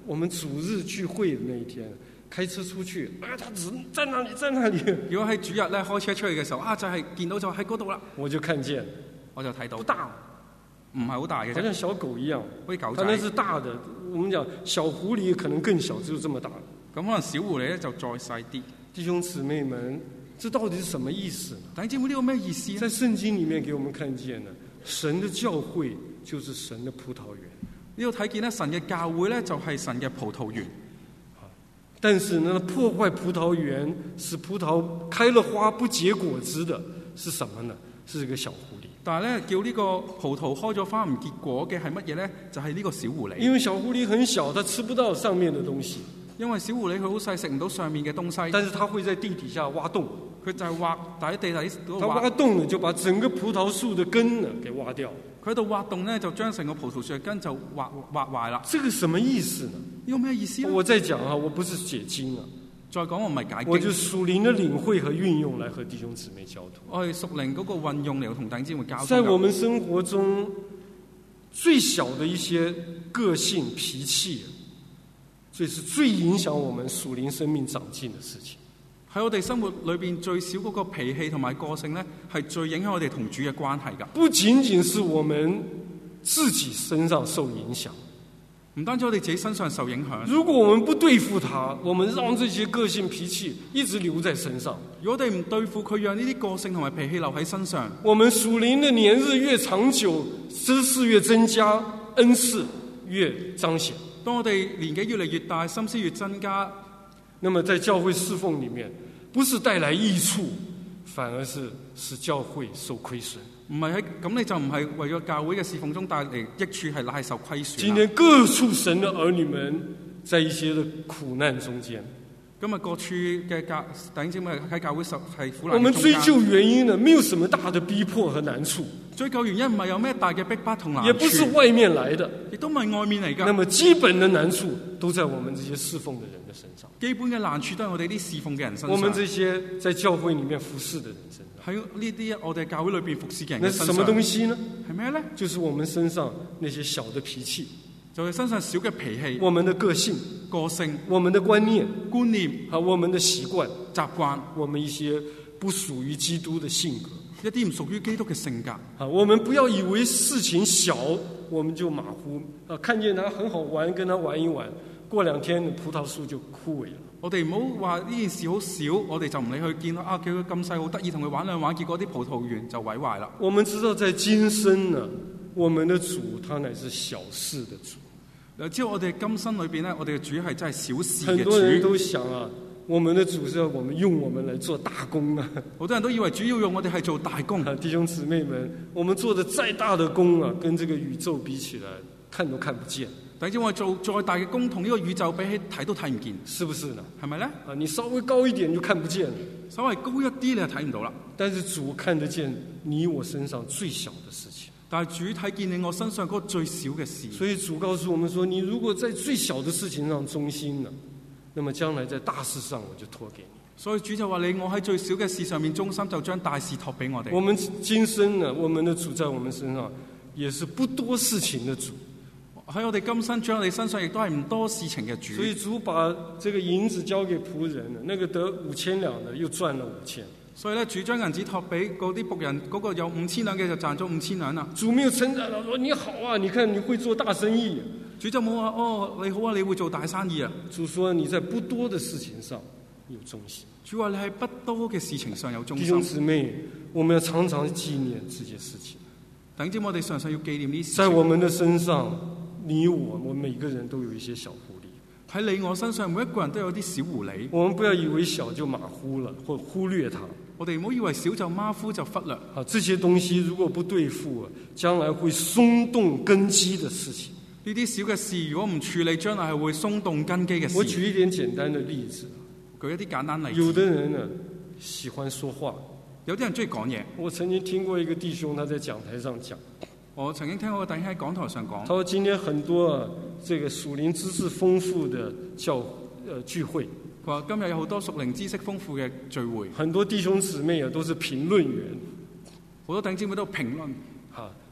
我們主日聚會的那一天，開車出去，哎，他只在那裡，在那裡。 如果喺主日咧開車出去嘅時候，啊就係、是、見到就喺嗰度啦， 我就看見， 我就睇到， 不大， 唔係好大嘅啫， 好像小狗一樣， 好似狗仔。 它那是大的，我們講小狐狸可能更小，只有這麼大。 咁可能小狐狸咧就再細啲。 弟兄姊妹們，這到底是什麼意思呢？ 弟兄姊妹，呢個咩意思呢？ 在聖經裡面給我們看見呢，神的教會就是神的葡萄園。 呢度睇見咧，神嘅教會咧就係神嘅葡萄園。 但是呢，破壞葡萄園，使葡萄開了花不結果子的，是什麼呢？是這個小狐狸。 但係咧，叫呢個葡萄開咗花唔結果嘅係乜嘢咧？就係、是、呢個小狐狸。因為小狐狸很小，它吃不到上面的東西。 因為小狐狸佢好細，食唔到上面嘅東西。 但是它會在地底下挖洞。 佢就係挖，但喺地底嗰度挖。它挖洞呢，就把整個葡萄樹的根呢給挖掉。 佢喺度挖洞咧，就將成個葡萄樹嘅根就挖挖壞啦。 這個什麼意思呢？ 呢個咩意思呢？ 我再講啊，我不是解經啊。 再講我唔係解經。 我就屬靈的領會和運用來和弟兄姊妹交通。 我係屬靈嗰個運用嚟同弟兄姊妹交通。 在我們生活中，最小的一些個性脾氣，這是最影響我們屬靈生命長進的事情。 喺我哋生活裏邊最少嗰個脾氣同埋個性咧，係最影響我哋同主嘅關係㗎。 不僅僅是我們自己身上受影響， 唔單止我哋自己身上受影響。 如果我們不對付它，我們讓這些個性脾氣一直留在身上。 如果我哋唔對付佢，讓呢啲個性同埋脾氣留喺身上， 我們屬靈的年日越長久，知識越增加，恩賜越彰顯。 當我哋年紀越嚟越大，心思越增加， 那麼在教會侍奉裡面，不是帶來益處，反而是使教會受虧損。 唔係喺咁，你就唔係為咗教會嘅侍奉中帶嚟益處，係乃係受虧損。 今天各處神的兒女們，在一些的苦難中間， 今日各處嘅教弟兄姊妹喺教會受係苦難中間。 我們追究原因呢，沒有什麼大的逼迫和難處。 追究原因唔係有咩大嘅逼迫同難處， 也不是外面來的， 亦都唔係外面嚟㗎。 那麼基本的難處都在我們這些侍奉的人的身上。 基本嘅難處都係我哋啲侍奉嘅人身上。 我們這些在教會裡面服侍的人身上。 喺呢啲我哋教會裏邊服侍嘅人嘅身上。 那是什麼東西呢？ 係咩咧？ 就是我們身上那些小的脾氣， 就係身上小嘅脾氣， 我們的個性、 個性、 我們的觀念、 觀念和我們的習慣、 習慣， 我們一些不屬於基督的性格。 一啲唔屬於基督嘅性格。 啊，我們不要以為事情小，我們就馬虎。啊，看見它很好玩，跟它玩一玩，過兩天葡萄樹就枯萎了。 我哋唔好話呢件事好小，我哋就唔理去見到啊，叫佢咁細好得意，同佢玩兩玩，結果啲葡萄園就毀壞啦。 我們知道在今生呢，我們的主他乃是小事的主。 知道我哋今生裏邊咧，我哋嘅主係真係小事嘅主。 很多人都想啊，我們的主是要我們用我們來做大功啊！ 好多人都以為主要用我哋係做大功。 啊，弟兄姊妹們，我們做的再大的功啊，跟這個宇宙比起來，看都看不見。 等於我做再大嘅功，同呢個宇宙比起睇都睇唔見， 是不是呢？ 係咪咧？ 啊，你稍微高一點就看不見了， 稍微高一啲你就睇唔到啦。 但是主看得見你我身上最小的事情。 但係主睇見你我身上嗰個最小嘅事。 所以主告訴我們說，你如果在最小的事情上忠心呢，那麼將來在大事上我就託給你。 所以主就話你我喺最小嘅事上面忠心，就將大事託俾我哋。 我們今生呢，我們的主在我們身上也是不多事情的主。 喺我哋今生將我哋身上亦都係唔多事情嘅主。 所以主把這個銀子交給僕人，那個得五千兩的又賺了五千。 所以咧，主將銀子託俾嗰啲僕人，嗰、那個有五千兩嘅就賺咗五千兩啦。 主沒有稱讚啦，說你好啊，你看你會做大生意。 主就冇話哦，你好啊，你會做大生意啊。 主說你在不多的事情上有忠心。 主話你喺不多嘅事情上有忠心。 弟兄姊妹，我們要常常紀念這些事情。 等陣我哋常常要紀念呢啲事情。 在我們的身上，你我我每個人都有一些小狐狸。 喺你我身上，每一個人都有啲小狐狸。 我們不要以為小就馬虎了，或忽略它。 我哋唔好以為小就馬虎就忽略。 啊，這些東西如果不對付，將來會鬆動根基的事情。 呢啲小嘅事，如果唔處理，將來係會鬆動根基嘅事。 我舉一點簡單的例子。 舉一啲簡單例子。 有的人呢喜歡說話， 有啲人中意講嘢。 我曾經聽過一個弟兄，他在講台上講。 我曾經聽過個弟兄喺講台上講。 他說今天很多啊，這個屬靈知識豐富的教呃聚會。 佢話今日有好多屬靈知識豐富嘅聚會。 很多弟兄姊妹啊都是評論員， 好多弟兄姊妹都評論。 啊，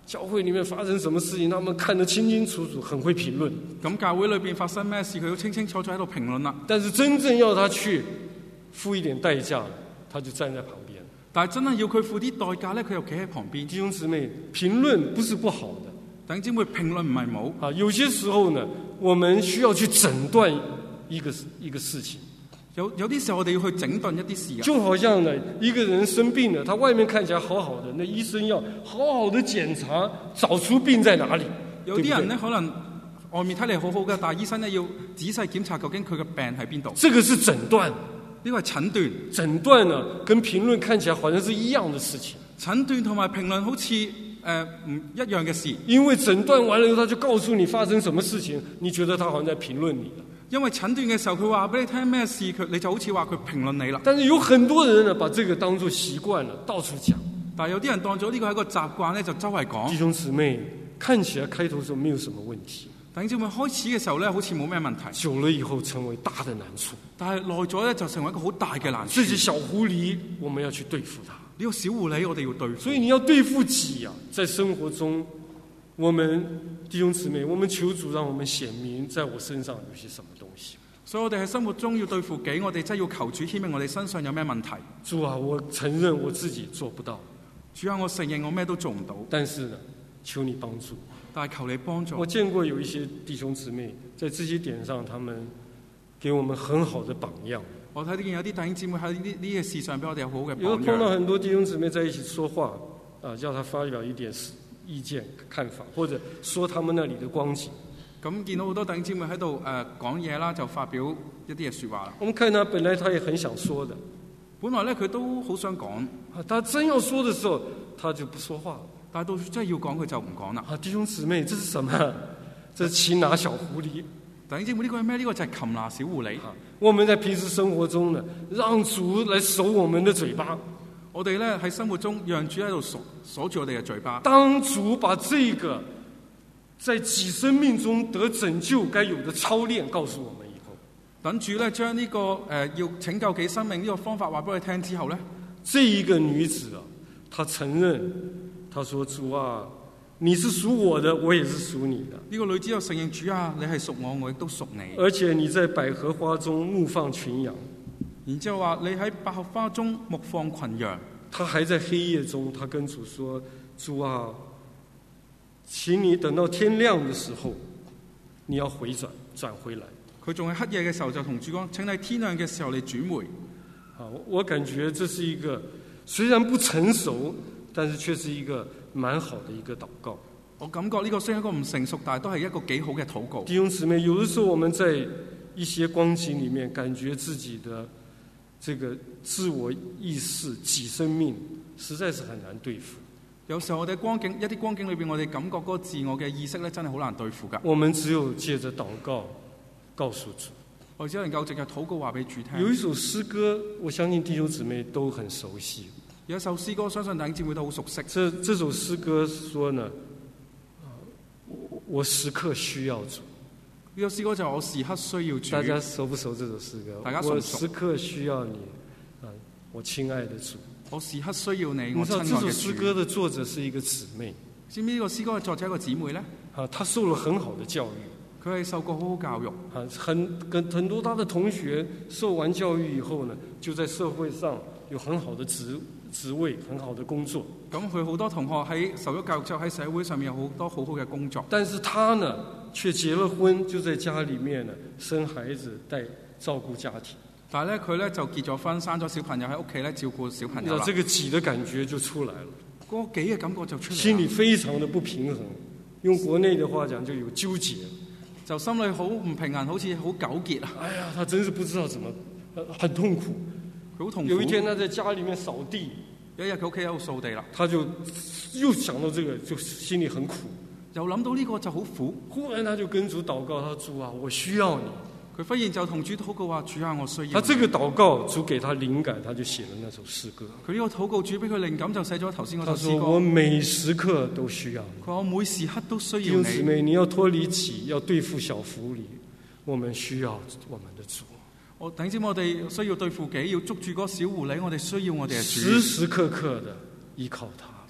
教會裡面發生什麼事情，他們看得清清楚楚，很會評論。 咁教會裏邊發生咩事，佢都清清楚楚喺度評論啦。 但是真正要他去付一點代價，他就站在旁邊。 但係真係要佢付啲代價咧，佢又企喺旁邊。 弟兄姊妹，評論不是不好的。 弟兄姊妹，評論唔係冇。 啊，有些時候呢，我們需要去診斷一個一個事情。 有有啲時候我哋要去整頓一啲事啊。 就好像呢，一個人生病了，他外面看起來好好的，那醫生要好好的檢查，找出病在哪裡。 有啲人呢，可能外面睇嚟好好嘅，但係醫生呢要仔細檢查究竟佢嘅病喺邊度。 這個是診斷， 呢個係診斷。 診斷呢，跟評論看起來好像是一樣的事情。 診斷同埋評論好似誒唔一樣嘅事。 因為診斷完了以後，他就告訴你發生什麼事情，你覺得他好像在評論你了。 因為診斷嘅時候，佢話俾你聽咩事，佢你就好似話佢評論你啦。 但是有很多人呢，把這個當作習慣了，到處講。 但係有啲人當咗呢個係一個習慣咧，就周圍講。 弟兄姊妹，看起來開頭的時候沒有什麼問題， 弟兄姊妹開始嘅時候咧，好似冇咩問題。 久了以後成為大的難處。 但係耐咗咧，就成為一個好大嘅難處。 這隻小狐狸，我們要去對付它。 呢個小狐狸，我哋要對付。 所以你要對付己啊，在生活中，我們弟兄姊妹，我們求主讓我們顯明，在我身上有些什麼東西。 所以我哋喺生活中要對付己，我哋真係要求主顯明我哋身上有咩問題。 主啊，我承認我自己做不到。 主啊，我承認我咩都做唔到。 但是呢，求你幫助。 但係求你幫助。 我見過有一些弟兄姊妹在這些點上，他們給我們很好的榜樣。 我睇見有啲弟兄姊妹喺呢呢個事上俾我哋有好嘅榜樣。 有碰到很多弟兄姊妹在一起說話，啊，叫他發表一點意見看法，或者說他們那裡的光景。 咁見到好多弟兄姊妹喺度誒講嘢啦，就發表一啲嘅説話啦。 我們看他本來他也很想說的， 本來咧佢都好想講， 啊，他真要說的時候，他就不說話。 但係到真係要講，佢就唔講啦。 啊，弟兄姊妹，這是什麼？這是擒拿小狐狸。 弟兄姊妹，呢個係咩？呢個就係擒拿小狐狸。 我們在平時生活中呢，讓主來守我們的嘴巴。 我哋咧喺生活中讓主喺度鎖鎖住我哋嘅嘴巴。 當主把這個在己生命中得拯救該有的操練告訴我們以後， 等主咧將呢個誒、呃、要拯救己生命呢個方法話俾我哋聽之後咧， 這一個女子啊，她承認，她說：主啊，你是屬我的，我也是屬你的。 呢個女子又承認，主啊，你係屬我，我亦都屬你。 而且你在百合花中牧放群羊。 然之後話你喺百合花中牧放群羊。 她還在黑夜中，她跟主說：主啊，請你等到天亮的時候，你要回轉轉回來。 佢仲喺黑夜嘅時候就同主講：請你天亮嘅時候你轉回。 啊，我感覺這是一個雖然不成熟，但是卻是一個蠻好的一個禱告。 我感覺呢個雖然一個唔成熟，但係都係一個幾好嘅禱告。 弟兄姊妹，有的時候我們在一些光景裡面，感覺自己的這個自我意識、己生命，實在是很難對付。 有時候我哋光景一啲光景裏邊，我哋感覺嗰個自我嘅意識咧，真係好難對付㗎。 我們只有借着禱告告訴主， 我只能夠藉着禱告話俾主聽。 有一首詩歌，我相信弟兄姊妹都很熟悉。 有一首詩歌，相信弟兄姊妹都好熟悉。 這這首詩歌說呢，我我時刻需要主。 呢首詩歌就係我時刻需要主。 大家熟不熟這首詩歌？ 大家熟唔熟？ 我時刻需要你，啊，我親愛的主。 我時刻需要你，我親愛的主。 你知道這首詩歌的作者是一個姊妹。 知唔知呢個詩歌嘅作者係一個姊妹咧？ 啊，她受了很好的教育。 佢係受過好好教育。 啊，很跟很多他的同學受完教育以後呢，就在社會上有很好的職職位，很好的工作。 咁佢好多同學喺受咗教育之後喺社會上面有好多好好嘅工作。 但是他呢，卻結了婚，就在家裡面呢生孩子，帶照顧家庭。 但係咧，佢咧就結咗婚，生咗小朋友喺屋企咧照顧小朋友啦。 這個己的感覺就出來了， 嗰個己嘅感覺就出嚟， 心裡非常的不平衡。用國內的話講，就有糾結。 就心裏好唔平衡，好似好糾結啊！ 哎呀，他真是不知道怎麼，很痛苦。 佢好痛苦。 有一天，他在家裡面掃地， 有一日佢屋企喺度掃地啦， 他就又想到這個，就心裡很苦。 又諗到呢個就好苦。 忽然他就跟主禱告，他說：主啊，我需要你。 佢忽然就同主禱告話：主啊，我需要你。 他這個禱告，主給他靈感，他就寫了那首詩歌。 佢呢個禱告，主俾佢靈感，就寫咗頭先嗰首詩歌。 他說：我每時刻都需要你。 佢話：我每時刻都需要你。 弟兄姊妹，你要脫離己，要對付小狐狸，我們需要我們的主。 我等陣我哋需要對付己，要捉住嗰個小狐狸，我哋需要我哋嘅主。 時時刻刻的依靠他，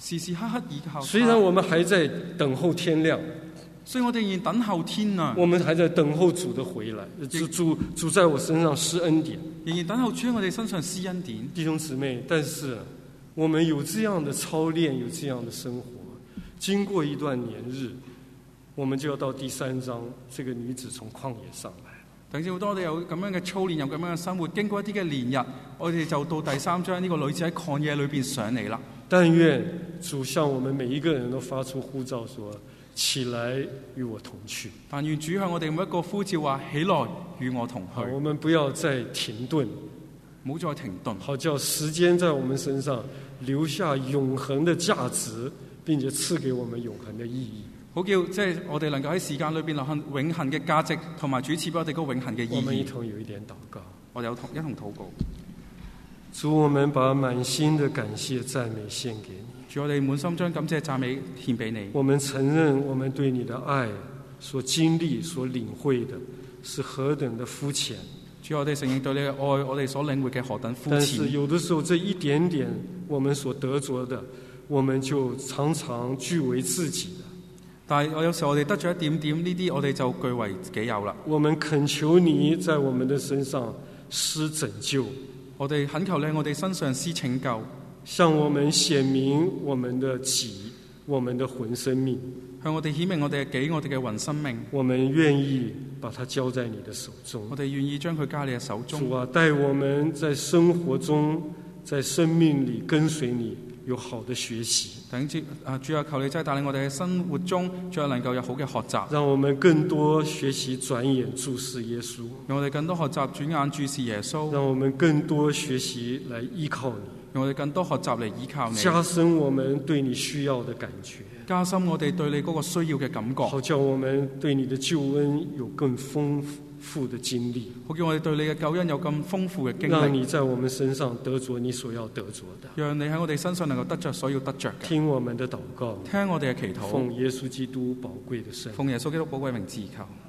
時時刻刻倚靠他。 雖然我們還在等候天亮， 所以我哋仍然等候天亮， 我們還在等候主的回來，主主主在我身上施恩典， 仍然等候主喺我哋身上施恩典。 弟兄姊妹，但是我們有這樣的操練，有這樣的生活，經過一段年日，我們就要到第三章，這個女子從曠野上來。 等至好多我哋有咁樣嘅操練，有咁樣嘅生活，經過一啲嘅年日，我哋就到第三章，呢、這個女子喺曠野裏邊上嚟啦。 但願主向我們每一個人都發出呼召說，起來與我同去。 但願主向我哋每一個呼召話，起來與我同去。 我們不要再停頓， 唔好再停頓， 好叫時間在我們身上留下永恆的價值，並且賜給我們永恆的意義。 好叫即係我哋能夠喺時間裏邊留下永恆嘅價值，同埋主賜俾我哋嗰個永恆嘅意義。 我們一同有一點禱告， 我哋有同一同禱告。 主，我們把滿心的感謝讚美獻給你。 主，我哋滿心將感謝讚美獻俾你。 我們承認我們對你的愛所經歷、所領會的是何等的膚淺。 主，我哋承認對你嘅愛，我哋所領會嘅何等膚淺。 但是有的時候，這一點點我們所得着的，我們就常常據為自己的。 但係我有時候我哋得咗一點點呢啲，我哋就據為己有啦。 我們懇求你在我們的身上施拯救。 我哋懇求你喺我哋身上施拯救， 向我們顯明我們的己，我們的魂生命， 向我哋顯明我哋嘅己，我哋嘅魂生命。 我們願意把它交在你的手中。 我哋願意將佢交喺你嘅手中。 主啊，帶我們在生活中，在生命裏跟隨你，有好的學習。 等住啊，主啊，求你真係帶領我哋喺生活中，最後能夠有好嘅學習。 讓我們更多學習轉眼注視耶穌。 讓我哋更多學習轉眼注視耶穌。 讓我們更多學習來依靠你。 讓我哋更多學習嚟依靠你。 加深我們對你需要的感覺。 加深我哋對你嗰個需要嘅感覺。 好叫我們對你的救恩有更豐富的經歷。 好叫我哋對你嘅救恩有咁豐富嘅經歷。 讓你在我們身上得着你所要得着的。 讓你喺我哋身上能夠得着所要得着嘅。 聽我們的禱告， 聽我哋嘅祈禱。 奉耶穌基督寶貴的聖名。 奉耶穌基督寶貴名字而求。